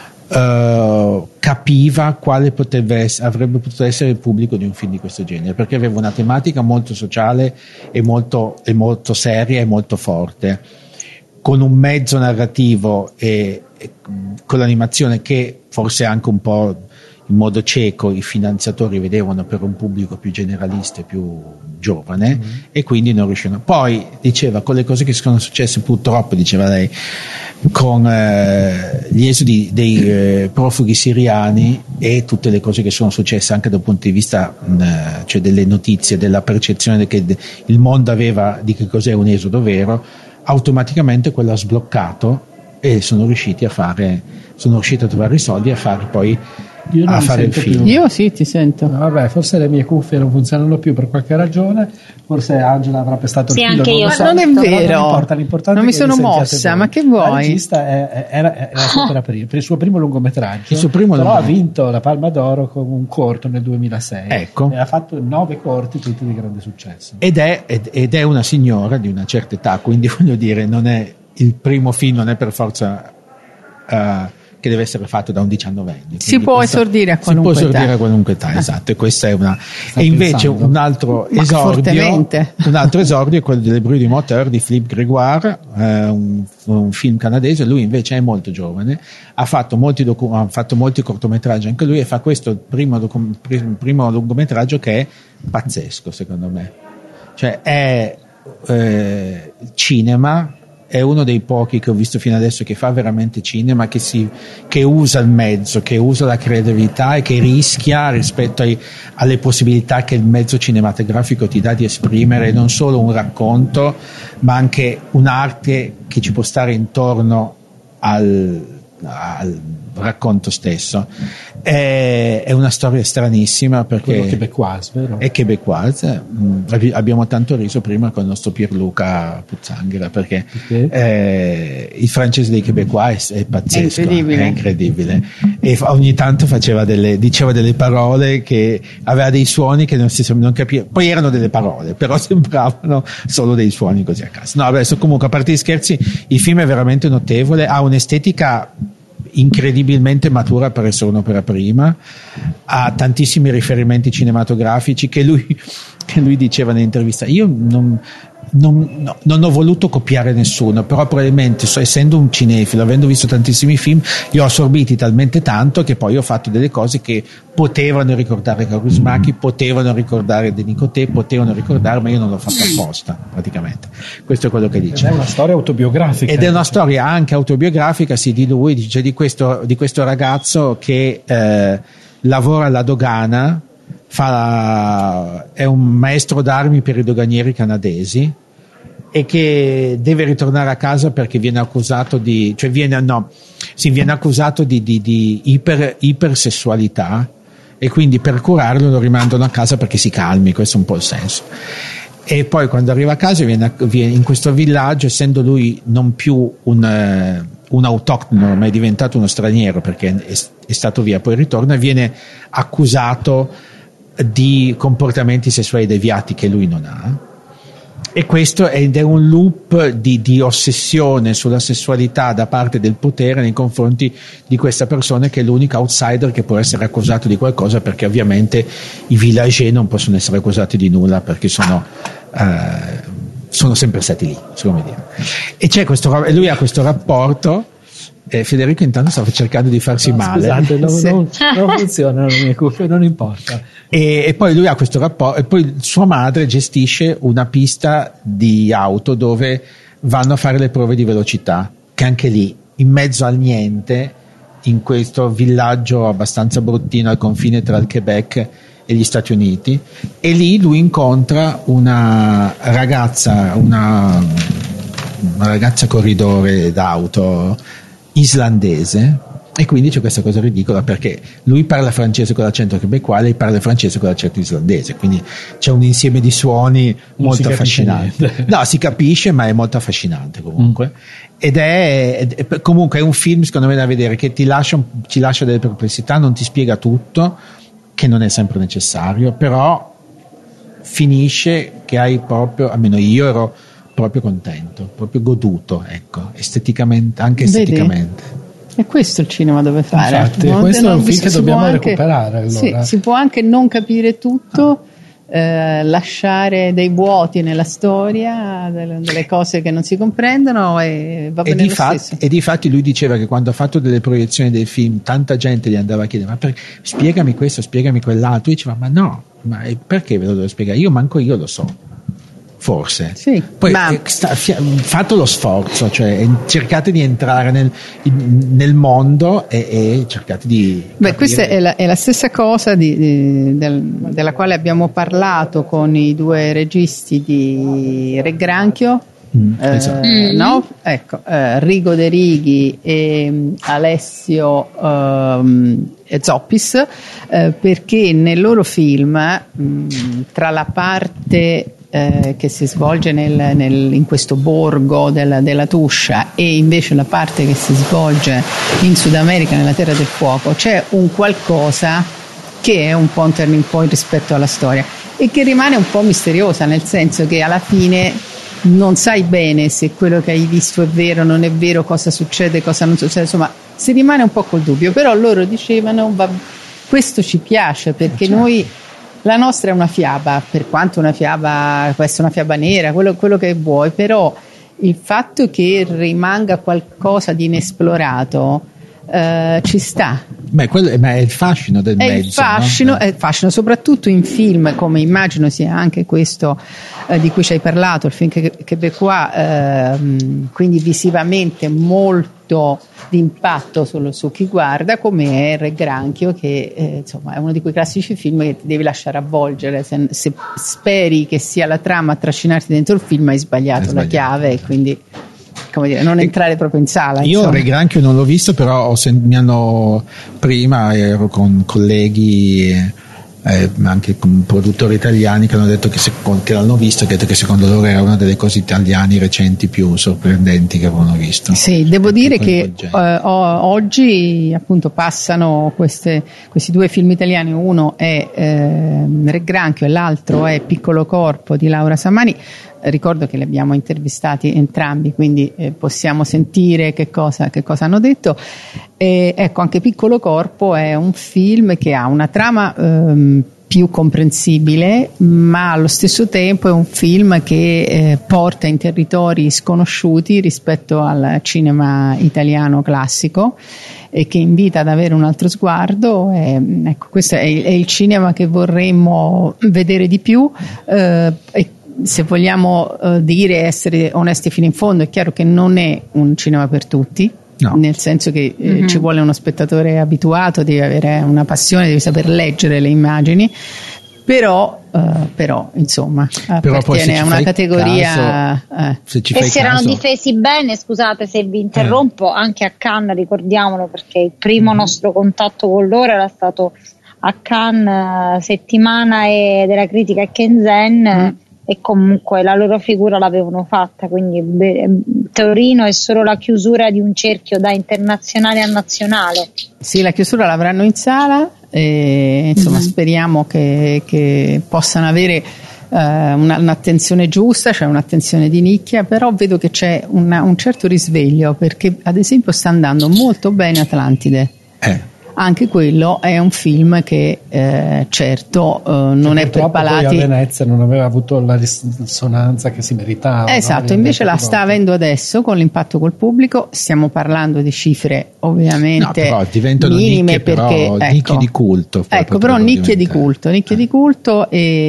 uh, capiva quale potrebbe essere, avrebbe potuto essere il pubblico di un film di questo genere, perché aveva una tematica molto sociale e molto, e molto seria e molto forte, con un mezzo narrativo e, e con l'animazione che forse anche un po' in modo cieco i finanziatori vedevano per un pubblico più generalista e più giovane, mm-hmm. e quindi non riuscivano. Poi diceva, con le cose che sono successe purtroppo, diceva lei, con eh, gli esodi dei eh, profughi siriani e tutte le cose che sono successe anche dal punto di vista eh, cioè delle notizie, della percezione che il mondo aveva di che cos'è un esodo vero, automaticamente quello ha sbloccato e sono riusciti a fare, sono riusciti a trovare i soldi e a fare poi Io non a fare il film. Più. Io sì, ti sento. No, vabbè, forse le mie cuffie non funzionano più per qualche ragione, forse Angela avrà pestato sì, il filo. Anche io ma so. non è vero, non importa, l'importante non mi è che sono mossa, voi. ma che vuoi? La regista è, era, era per, aprire, per il suo primo lungometraggio, il suo primo però lungometraggio. ha vinto la Palma d'Oro con un corto nel duemilasei, ecco. E ha fatto nove corti tutti di grande successo, ed è, ed, ed è una signora di una certa età, quindi voglio dire, non è il primo film, non è per forza uh, che deve essere fatto da un diciannovenne. Si può esordire a qualunque età. Si può esordire a qualunque età, esatto. E questa è una. Sta e invece pensando. un altro Ma esordio, fortemente. un altro esordio è quello delle Bruit du Moteur di Philippe Grégoire, eh, un, un film canadese. Lui invece è molto giovane, ha fatto molti, docu- ha fatto molti cortometraggi anche lui, e fa questo primo, docu- primo lungometraggio che è pazzesco, secondo me. Cioè è eh, cinema. È uno dei pochi che ho visto fino adesso che fa veramente cinema, che, si, che usa il mezzo, che usa la creatività e che rischia rispetto ai, alle possibilità che il mezzo cinematografico ti dà di esprimere non solo un racconto, ma anche un'arte che ci può stare intorno al, al racconto stesso. È, è una storia stranissima perché quello québécoise, vero? È québécoise. Abbiamo tanto riso prima con il nostro Pierluca Puzzanghera perché okay. eh, il francese dei québécois è, è pazzesco, è incredibile. è incredibile. E ogni tanto faceva delle, diceva delle parole che aveva dei suoni che non si non capiva, poi erano delle parole, però sembravano solo dei suoni così a caso. No, adesso comunque, a parte gli scherzi, il film è veramente notevole, ha un'estetica incredibilmente matura per essere un'opera prima, ha tantissimi riferimenti cinematografici che lui, che lui diceva nell'intervista. Io non, non, no, non ho voluto copiare nessuno, però probabilmente, so, essendo un cinefilo, avendo visto tantissimi film, li ho assorbiti talmente tanto che poi ho fatto delle cose che potevano ricordare Kaurismäki, potevano ricordare De Nicotè, potevano ricordare, ma io non l'ho fatto apposta praticamente. Questo è quello che dice. Ed è una storia autobiografica. Ed è una storia anche autobiografica, sì, di lui, dice di questo, di questo ragazzo che eh, lavora alla dogana, fa, è un maestro d'armi per i doganieri canadesi e che deve ritornare a casa perché viene accusato di, cioè viene, no, si viene accusato di, di, di iper, ipersessualità, e quindi per curarlo lo rimandano a casa perché si calmi, questo è un po' il senso. E poi quando arriva a casa viene, viene in questo villaggio, essendo lui non più un, un autoctono ma è diventato uno straniero perché è, è stato via, poi ritorna e viene accusato di comportamenti sessuali deviati che lui non ha. E questo ed è un loop di, di ossessione sulla sessualità da parte del potere nei confronti di questa persona che è l'unico outsider che può essere accusato di qualcosa, perché ovviamente i villagiers non possono essere accusati di nulla perché sono, eh, sono sempre stati lì, come dire. E c'è questo, lui ha questo rapporto. Eh, Federico intanto stava cercando di farsi no, male. Scusate, non, sì. non, non funzionano le mie cuffie, non importa. E, e poi lui ha questo rapporto, e poi sua madre gestisce una pista di auto dove vanno a fare le prove di velocità, che anche lì, in mezzo al niente, in questo villaggio abbastanza bruttino al confine tra il Quebec e gli Stati Uniti, e lì lui incontra una ragazza, una, una ragazza corridore d'auto islandese, e quindi c'è questa cosa ridicola perché lui parla francese con l'accento québécois, lei parla francese con l'accento islandese, quindi c'è un insieme di suoni non molto affascinante. No, si capisce, ma è molto affascinante comunque. Mm. Ed è, è comunque è un film secondo me da vedere, che ti lascia, ci lascia delle perplessità, non ti spiega tutto, che non è sempre necessario, però finisce che hai proprio, almeno io ero proprio contento, proprio goduto, ecco, esteticamente, anche esteticamente. Vedi? È questo il cinema dove fare. Infatti, non, questo non, è un film che dobbiamo anche, recuperare. Allora. Sì, si può anche non capire tutto, ah. eh, lasciare dei vuoti nella storia, delle, delle cose che non si comprendono e va bene e lo fatti, stesso. E difatti lui diceva che quando ha fatto delle proiezioni dei film, tanta gente gli andava a chiedere: ma per, spiegami questo, spiegami quell'altro. Lui diceva: ma no, ma perché ve lo devo spiegare? Io manco io lo so. Forse sì, poi ma... eh, sta, fatto lo sforzo, cioè cercate di entrare nel, nel mondo e, e cercate di beh capire. Questa è la, è la stessa cosa di, di, del, della quale abbiamo parlato con i due registi di Re Granchio. Mm, eh, esatto. No? Ecco, eh, Rigo De Righi e Alessio um, Zoppis, eh, perché nel loro film mh, tra la parte Eh, che si svolge nel, nel, in questo borgo della, della Tuscia e invece la parte che si svolge in Sud America, nella Terra del Fuoco, c'è un qualcosa che è un po' un turning point rispetto alla storia e che rimane un po' misteriosa, nel senso che alla fine non sai bene se quello che hai visto è vero, non è vero, cosa succede, cosa non succede, insomma si rimane un po' col dubbio, però loro dicevano va, questo ci piace perché certo. Noi la nostra è una fiaba, per quanto una fiaba può essere una fiaba nera, quello, quello che vuoi, però il fatto che rimanga qualcosa di inesplorato eh, ci sta. Beh, quello è, ma è il fascino del è mezzo. Il fascino, no? È il fascino, soprattutto in film, come immagino sia anche questo eh, di cui ci hai parlato, il film québécois, eh, quindi visivamente molto di impatto su, su chi guarda, come è Re Granchio, che eh, insomma è uno di quei classici film che ti devi lasciare avvolgere, se, se speri che sia la trama a trascinarti dentro il film hai sbagliato, sbagliato. la chiave e quindi come dire, non entrare proprio in sala. Io insomma. Re Granchio non l'ho visto, però ho sen- mi hanno prima ero con colleghi eh, anche con produttori italiani che hanno detto che, se, che l'hanno visto, che, detto che secondo loro era una delle cose italiane recenti più sorprendenti che avevano visto. Sì, devo dire che eh, oggi appunto passano queste, questi due film italiani, uno è eh, Re Granchio e l'altro è Piccolo Corpo di Laura Samani. Ricordo che li abbiamo intervistati entrambi, quindi eh, possiamo sentire che cosa, che cosa hanno detto. E, ecco, anche Piccolo Corpo è un film che ha una trama ehm, più comprensibile, ma allo stesso tempo è un film che eh, porta in territori sconosciuti rispetto al cinema italiano classico e che invita ad avere un altro sguardo. E, ecco, questo è, è il cinema che vorremmo vedere di più. Eh, e, se vogliamo uh, dire essere onesti fino in fondo, è chiaro che non è un cinema per tutti, no. Nel senso che eh, mm-hmm. ci vuole uno spettatore abituato, devi avere una passione, devi saper leggere le immagini, però, uh, però insomma però appartiene a una categoria caso, eh. se ci fai e si erano difesi bene, scusate se vi interrompo, eh. anche a Cannes, ricordiamolo, perché il primo mm-hmm. nostro contatto con loro era stato a Cannes, settimana e della critica e Kenzen, mm. e comunque la loro figura l'avevano fatta, quindi beh, Torino è solo la chiusura di un cerchio da internazionale a nazionale. Sì, la chiusura l'avranno in sala e insomma mm-hmm. speriamo che, che possano avere uh, una, un'attenzione giusta, cioè un'attenzione di nicchia, però vedo che c'è una, un certo risveglio, perché ad esempio sta andando molto bene Atlantide. Eh. Anche quello è un film che eh, certo eh, non è per palati. Poi a Venezia non aveva avuto la risonanza che si meritava. Esatto, no? Invece la sta avendo adesso con l'impatto col pubblico. Stiamo parlando di cifre ovviamente no, però diventano minime, nicchie, perché però, ecco, nicchie di culto. Ecco, però nicchie di culto, nicchie eh. di culto,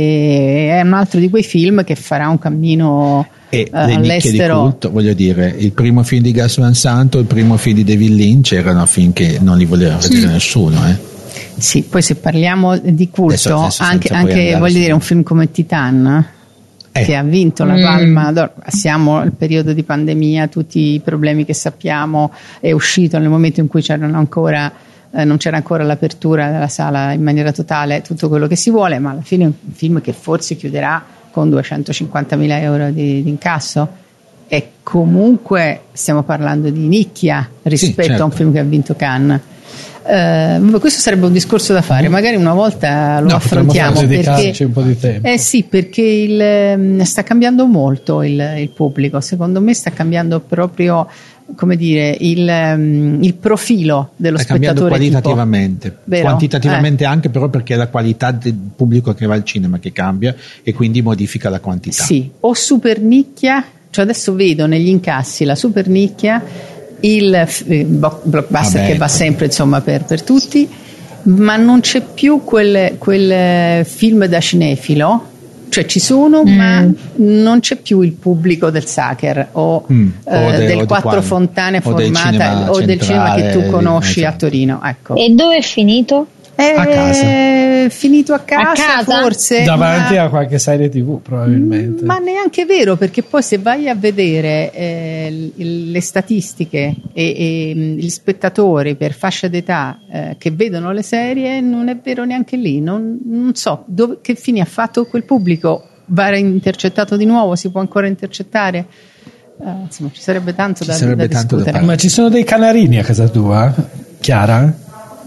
e è un altro di quei film che farà un cammino. E uh, le nicchie di culto, voglio dire, il primo film di Gus Van Sant, il primo film di David Lynch erano film che non li voleva vedere mm. nessuno, eh. Sì, poi se parliamo di culto, adesso, adesso anche, anche voglio su... dire un film come Titan, eh. che ha vinto la Palma d'Oro. Siamo al periodo di pandemia, tutti i problemi che sappiamo, è uscito nel momento in cui c'erano ancora eh, non c'era ancora l'apertura della sala in maniera totale, tutto quello che si vuole, ma alla fine è un film che forse chiuderà con duecentocinquantamila euro di, di incasso, e comunque stiamo parlando di nicchia rispetto sì, certo. a un film che ha vinto Cannes. Eh, questo sarebbe un discorso da fare, magari una volta lo no, affrontiamo, perché un po' di tempo. Eh sì, perché il, sta cambiando molto il, il pubblico, secondo me sta cambiando proprio, come dire, il, il profilo dello sta spettatore, qualitativamente, tipo, quantitativamente eh. anche, però perché è la qualità del pubblico che va al cinema che cambia e quindi modifica la quantità. Sì, o super nicchia, cioè adesso vedo negli incassi la super nicchia, il eh, blockbuster Vabbè. che va sempre insomma per, per tutti, ma non c'è più quel, quel film da cinefilo, cioè ci sono mm. ma non c'è più il pubblico del Sacher o, mm. eh, o de, del o Quattro Fontane formata o del cinema che tu conosci eh, a Torino, ecco. E dove è finito? È a casa. Finito a casa, a casa? forse davanti ma, a qualche serie tv probabilmente, ma neanche vero, perché poi se vai a vedere eh, le statistiche e, e gli spettatori per fascia d'età eh, che vedono le serie, non è vero neanche lì, non, non so dove, che fine ha fatto quel pubblico. Va intercettato di nuovo, si può ancora intercettare, uh, insomma ci sarebbe tanto, ci da, sarebbe da tanto discutere. da ma ci sono dei canarini a casa tua, Chiara?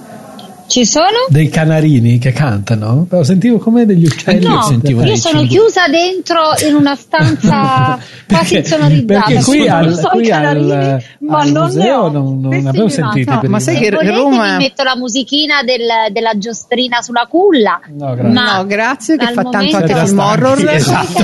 Ci sono? Dei canarini che cantano? Però sentivo come degli uccelli. No, sentivo io sono cingoli. Chiusa dentro in una stanza quasi insonorizzata. Perché qui non al, so qui i canarini, al, ma al non museo non, non avevo sentito. No, ma sai che Roma... mi metto la musichina del, della giostrina sulla culla. No, grazie, ma no, grazie che fa tanto anche film film horror. Esatto.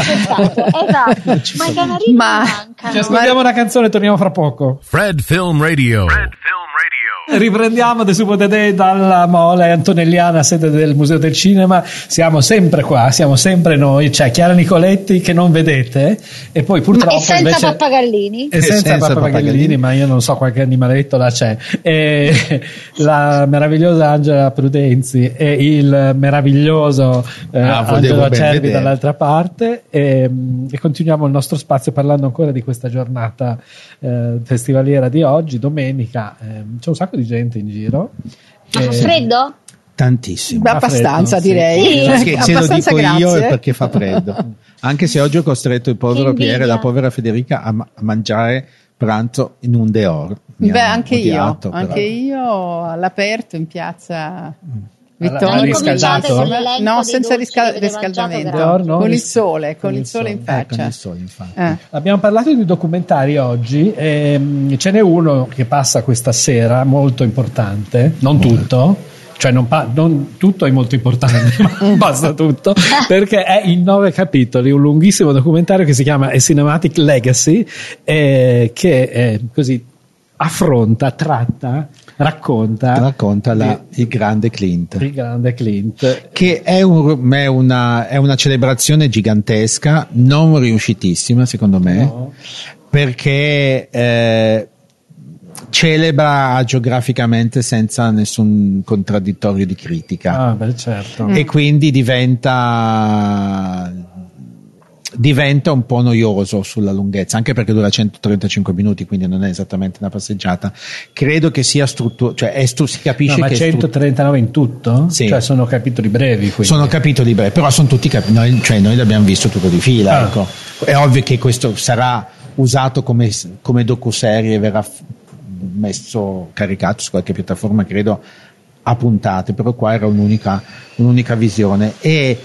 esatto. Ma i canarini ma... mancano. Ci ascoltiamo una canzone e torniamo fra poco. Fred Film Radio. Fred Film Radio. Riprendiamo The Super Today dalla Mole Antonelliana, sede del Museo del Cinema. Siamo sempre qua, siamo sempre noi, c'è Chiara Nicoletti che non vedete e poi purtroppo e senza invece, Pappagallini e senza, senza Pappagallini, Pappagallini, ma io non so, qualche animaletto là c'è, e la meravigliosa Angela Prudenzi e il meraviglioso eh, ah, Angelo Cervi dall'altra parte, e, e continuiamo il nostro spazio parlando ancora di questa giornata eh, festivaliera di oggi, domenica. eh, c'è un sacco di gente in giro. Ma fa freddo? Tantissimo. Beh, abbastanza, freddo, direi. Sì. Se lo dico grazie. io è perché fa freddo. Anche se oggi ho costretto il povero Pierre e la povera Federica a, ma- a mangiare pranzo in un dehors. Mi Beh, anche odiato, io, però. anche io all'aperto in piazza Vittorio. Riscaldato? No, senza riscal- riscaldamento, no, con il ris- sole, con con il il sole sole. in faccia. Eh, con il sole, infatti. Eh. Abbiamo parlato di documentari oggi, e ce n'è uno che passa questa sera molto importante, non tutto, cioè non, pa- non tutto è molto importante, ma non basta tutto, perché è in nove capitoli, un lunghissimo documentario che si chiama A Cinematic Legacy, eh, che è così affronta, tratta, racconta racconta la, di, il grande Clint il grande Clint che è, un, è, una, è una celebrazione gigantesca, non riuscitissima secondo me, no. Perché eh, celebra geograficamente senza nessun contraddittorio di critica. Ah, beh, certo. E quindi diventa diventa un po' noioso sulla lunghezza, anche perché dura centotrentacinque minuti, quindi non è esattamente una passeggiata. Credo che sia strutturato, cioè è stu- si capisce no, ma che centotrentanove in tutto? Sì. Cioè sono capitoli brevi, quindi. Sono capitoli brevi, però sono tutti cap- noi, cioè noi l'abbiamo visto tutto di fila, ah. Ecco. È ovvio che questo sarà usato come, come docuserie, verrà f- messo, caricato su qualche piattaforma, credo a puntate, però qua era un'unica, un'unica visione e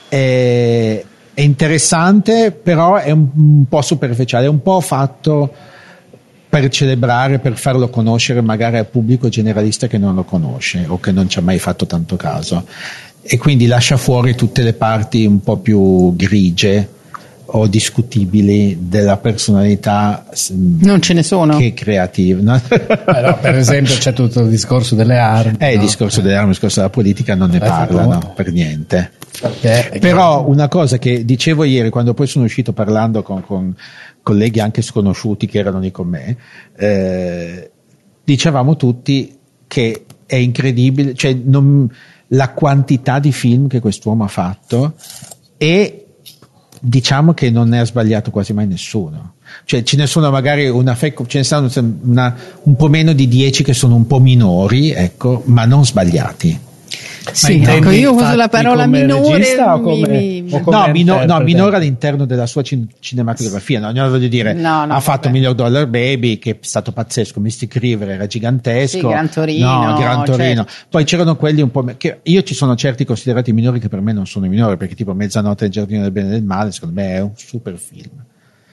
è, è interessante, però è un, un po' superficiale, è un po' fatto per celebrare, per farlo conoscere magari al pubblico generalista che non lo conosce o che non ci ha mai fatto tanto caso, e quindi lascia fuori tutte le parti un po' più grigie o discutibili della personalità. Non ce ne sono che creative, no? Eh no, per esempio c'è tutto il discorso delle armi, eh, no? il discorso delle armi, il discorso della politica non ne eh, parlano no. per niente. Perché, però una cosa che dicevo ieri quando poi sono uscito parlando con, con colleghi anche sconosciuti che erano lì con me, eh, dicevamo tutti che è incredibile, cioè non, la quantità di film che quest'uomo ha fatto, e diciamo che non ne ha sbagliato quasi mai nessuno, cioè ce ne sono magari una fecco, ce ne sono una, un po' meno di dieci che sono un po' minori, ecco, ma non sbagliati. Sì, ecco, io uso la parola minore come, mi, mi... No, mino, no, minore all'interno della sua cin- cinematografia, no, non voglio dire, no, no, ha fatto vabbè. Million Dollar Baby, che è stato pazzesco, Mystic River era gigantesco, sì, Gran Torino, no, Gran Torino. Certo. Poi c'erano quelli un po' che io ci sono certi considerati minori che per me non sono minori, perché tipo Mezzanotte nel Giardino del Bene e del Male secondo me è un super film.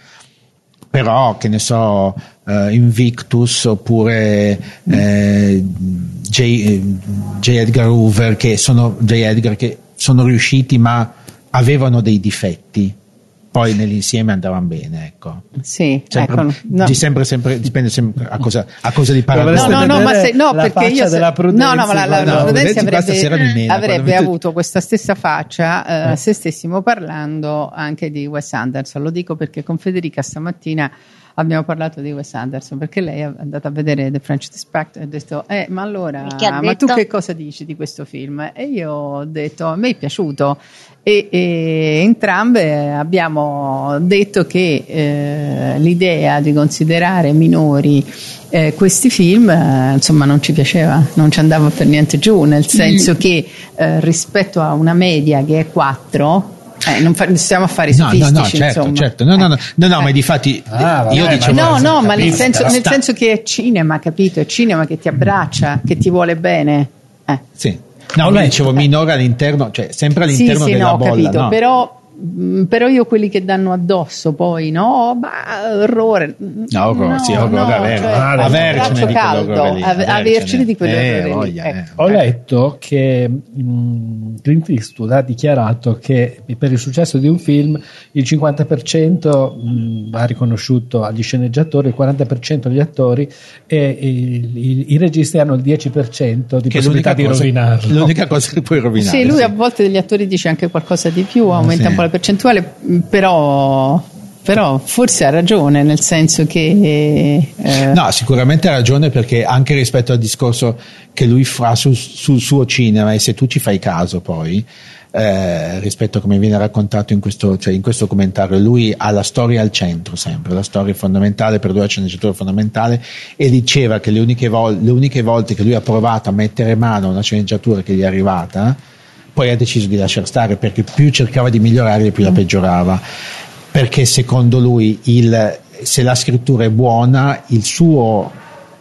Però che ne so, uh, Invictus oppure eh, J, J. Edgar Hoover, che sono J. Edgar che sono riusciti ma avevano dei difetti, poi nell'insieme andavano bene, ecco. Sì, sempre, ecco, no. di sempre, sempre, dipende sempre a cosa, a cosa di paragone. No, no, no, ma se, no, perché io se, della no, no, ma la, la, no, la Prudenzi avrebbe, mena, avrebbe avuto questa stessa faccia eh, se stessimo parlando anche di Wes Anderson. Lo dico perché con Federica stamattina abbiamo parlato di Wes Anderson, perché lei è andata a vedere The French Dispatch e ha detto eh, ma allora ma tu che cosa dici di questo film? E io ho detto a me è piaciuto e, e entrambe abbiamo detto che eh, l'idea di considerare minori eh, questi film eh, insomma non ci piaceva, non ci andava per niente giù, nel senso che eh, rispetto a una media che è quattro, Eh, non, fa, non stiamo a fare i sofistici, no, no, certo, insomma. certo. No, no, no, no, no, ma difatti ah, io vabbè, dicevo no, no, ma nel senso, nel sta... senso che è cinema, capito? È cinema che ti abbraccia, che ti vuole bene. Eh. Sì. No, io dicevo minore all'interno, cioè sempre all'interno sì, sì, della no, bolla, capito, no? però però io quelli che danno addosso poi no ma orrore no, no, sì, no, no, aver, cioè, avercene di caldo, ave, avercene di quelle eh, lì. Eh. Ecco. Ho letto che mh, Clint Eastwood ha dichiarato che per il successo di un film il cinquanta per cento mh, va riconosciuto agli sceneggiatori, il quaranta per cento agli attori e il, il, i registi hanno il dieci per cento di che possibilità di cosa, rovinarlo. L'unica cosa che puoi rovinare. Sì, lui sì. a volte degli attori dice anche qualcosa di più, aumenta sì. un po' la percentuale, però però forse ha ragione, nel senso che eh... no, sicuramente ha ragione, perché anche rispetto al discorso che lui fa sul, sul suo cinema, e se tu ci fai caso poi eh, rispetto a come viene raccontato in questo, cioè in questo documentario, lui ha la storia al centro sempre, la storia fondamentale per lui, la sceneggiatura fondamentale, e diceva che le uniche, vol- le uniche volte che lui ha provato a mettere mano a una sceneggiatura che gli è arrivata, poi ha deciso di lasciar stare, perché più cercava di migliorare più la peggiorava, perché secondo lui il, se la scrittura è buona, il suo,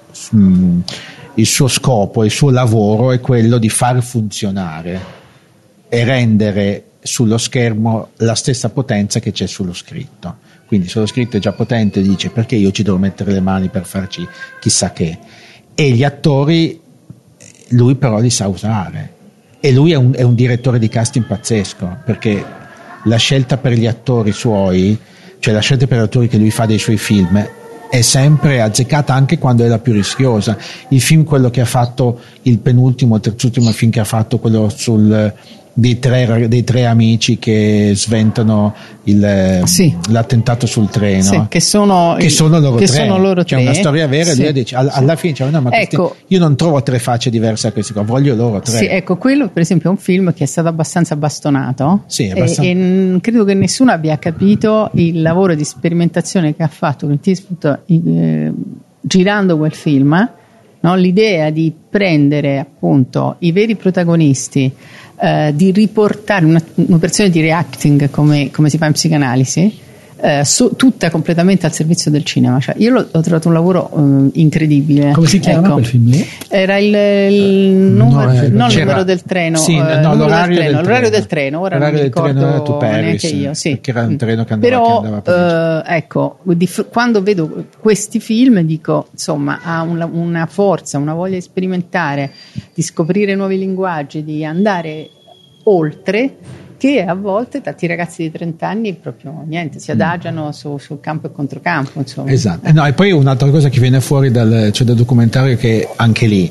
mh, il suo scopo, il suo lavoro è quello di far funzionare e rendere sullo schermo la stessa potenza che c'è sullo scritto. Quindi se lo scritto è già potente, dice perché io ci devo mettere le mani per farci chissà che. E gli attori lui però li sa usare. E lui è un, è un direttore di casting pazzesco, perché la scelta per gli attori suoi, cioè la scelta per gli attori che lui fa dei suoi film, è sempre azzeccata anche quando è la più rischiosa. Il film, quello che ha fatto, il penultimo, il terzultimo film che ha fatto, quello sul dei tre, dei tre amici che sventano il, sì. l'attentato sul treno, sì, che sono, che sono loro che tre, sono loro c'è tre. una storia vera, sì. e lui dice, alla, alla fine diceva, no, ma ecco, questi, io non trovo tre facce diverse a questi qua, voglio loro tre. Sì, ecco, quello per esempio è un film che è stato abbastanza bastonato, sì, abbastanza... e, e credo che nessuno abbia capito il lavoro di sperimentazione che ha fatto Clint Eastwood eh, girando quel film, no? L'idea di prendere appunto i veri protagonisti, Uh, di riportare una, un'operazione di reacting come, come si fa in psicanalisi, uh, su, tutta completamente al servizio del cinema. Cioè, io l'ho, ho trovato un lavoro uh, incredibile. Come si chiama, ecco, quel film lì? Era il, il numero, no, eh, non il numero del treno, sì, uh, no, l'orario, del treno, del l'orario treno. del treno. Ora l'orario non mi del treno ricordo era to Paris, neanche io. Sì. Perché era un treno che andava, Però, che andava a uh, ecco, di, quando vedo questi film dico, insomma, ha una, una forza, una voglia di sperimentare, di scoprire nuovi linguaggi, di andare oltre, che a volte tanti ragazzi di trenta anni proprio niente, si adagiano su, su campo e controcampo, insomma. Esatto. No, e poi un'altra cosa che viene fuori dal, cioè dal documentario, che anche lì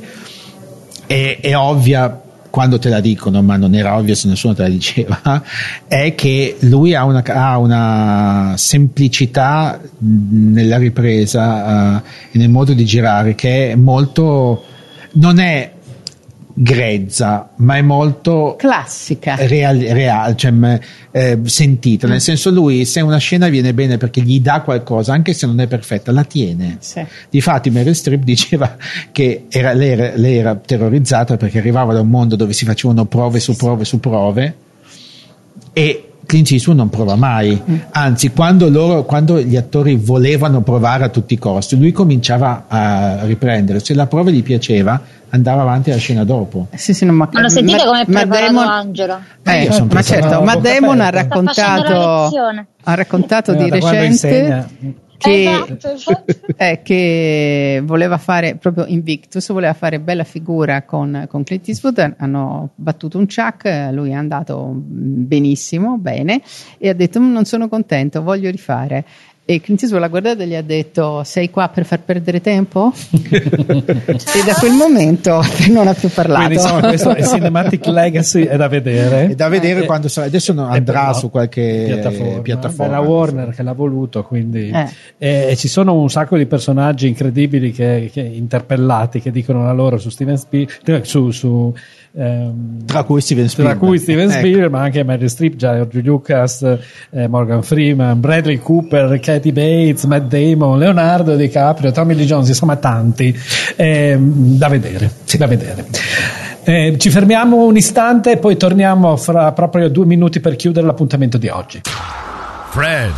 è, è ovvia quando te la dicono, ma non era ovvia se nessuno te la diceva, è che lui ha una, ha una semplicità nella ripresa uh, e nel modo di girare che è molto, non è grezza, ma è molto classica, real, real, cioè, eh, sentita, mm. nel senso, lui se una scena viene bene perché gli dà qualcosa, anche se non è perfetta, la tiene. Sì. Difatti Meryl Streep diceva che era, lei, era, lei era terrorizzata perché arrivava da un mondo dove si facevano prove su prove su prove e Clint Eastwood non prova mai, mm. anzi quando, loro, quando gli attori volevano provare a tutti i costi, lui cominciava a riprendere, se la prova gli piaceva andava avanti alla scena dopo. Sì, sì, no, ma, ma lo sentite come è preparato Damon, Angelo? Eh, eh, ma certo, ma Damon ha raccontato, ha raccontato eh, di recente che, eh, che voleva fare proprio Invictus, voleva fare bella figura con, con Clint Eastwood, hanno battuto un chuck, lui è andato benissimo, bene, e ha detto non sono contento, voglio rifare. E Clint Eastwood l'ha guardato e gli ha detto: sei qua per far perdere tempo? E da quel momento non ha più parlato. Quindi insomma questo è Cinematic Legacy, è da vedere, è da vedere eh, quando sarà, adesso non andrà su qualche piattaforma, piattaforma. È la Warner che l'ha voluto, quindi eh. E ci sono un sacco di personaggi incredibili che, che interpellati che dicono la loro su Steven Spielberg, su, su ehm, tra cui Steven Spielberg, tra cui Steven Spielberg ecco. Ma anche Meryl Streep, George Lucas, eh, Morgan Freeman, Bradley Cooper, Kathy Bates, Matt Damon, Leonardo DiCaprio, Tommy Lee Jones, insomma tanti, eh, da vedere, sì, da vedere. Eh, ci fermiamo un istante e poi torniamo fra proprio due minuti per chiudere l'appuntamento di oggi. Fred.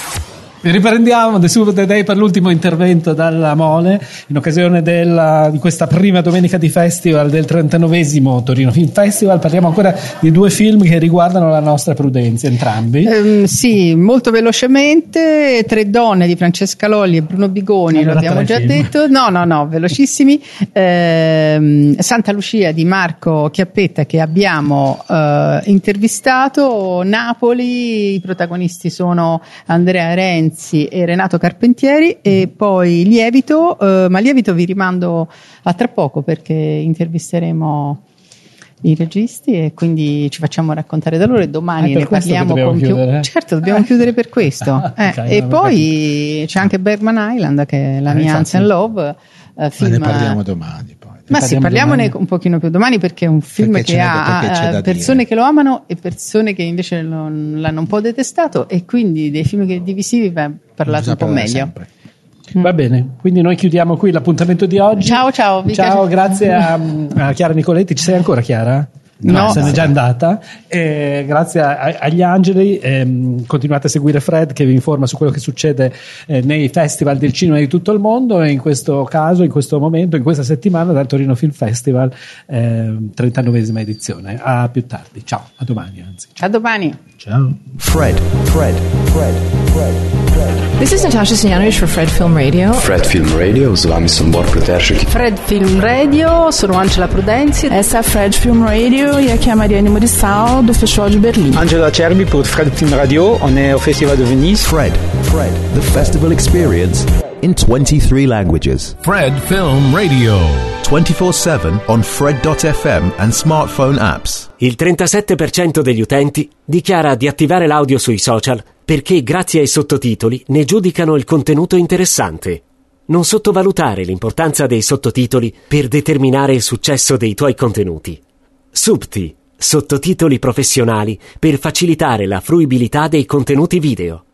Riprendiamo The Super Day per l'ultimo intervento dalla Mole in occasione della, di questa prima domenica di festival del trentanovesimo Torino Film Festival. Parliamo ancora di due film che riguardano la nostra Prudenza, entrambi. Um, sì, molto velocemente. Tre donne di Francesca Lolli e Bruno Bigoni, allora, lo abbiamo già film. detto. No, no, no, velocissimi. Eh, Santa Lucia di Marco Chiappetta, che abbiamo eh, intervistato. Napoli, i protagonisti sono Andrea Renzi e Renato Carpentieri, e poi Lievito, eh, ma Lievito vi rimando a tra poco perché intervisteremo i registi e quindi ci facciamo raccontare da loro e domani ne parliamo con più. Certo, dobbiamo eh. chiudere per questo. Eh, okay, e poi capito. C'è anche Bergman Island, che è la mia Chance and Love, eh, film. Ma ne parliamo domani poi. Ma sì, parliamone domani. Un pochino più domani perché è un film perché che ha persone dire. che lo amano e persone che invece lo, l'hanno un po' detestato, e quindi dei film che divisivi va parlato un po' meglio. Sempre. Va bene, quindi noi chiudiamo qui l'appuntamento di oggi. Ciao, ciao. Ciao, grazie a, a Chiara Nicoletti. Ci sei ancora, Chiara? No, no, se n'è già andata. Eh, grazie a, a, agli angeli. Eh, continuate a seguire Fred, che vi informa su quello che succede eh, nei festival del cinema di tutto il mondo, e in questo caso, in questo momento, in questa settimana dal Torino Film Festival, eh, trentanovesima edizione. A più tardi. Ciao, a domani anzi. A domani. Ciao. Fred, Fred, Fred, Fred, Fred. This is Natasha Stojanovic for Fred Film Radio. Fred Film Radio, z vami sam Bor Proteršek. Fred Film Radio, sono Angela Prudenzi. Essa é Fred Film Radio e aqui é a Mariane Murissal do Festival de Berlim. Angela Cerbi pour Fred Film Radio, on est au Festival de Venise. Fred, Fred, the festival experience in twenty-three languages. Fred Film Radio. twenty-four seven on Fred dot F M and smartphone apps. Il trentasette per cento degli utenti dichiara di attivare l'audio sui social perché grazie ai sottotitoli ne giudicano il contenuto interessante. Non sottovalutare l'importanza dei sottotitoli per determinare il successo dei tuoi contenuti. Subti, sottotitoli professionali per facilitare la fruibilità dei contenuti video.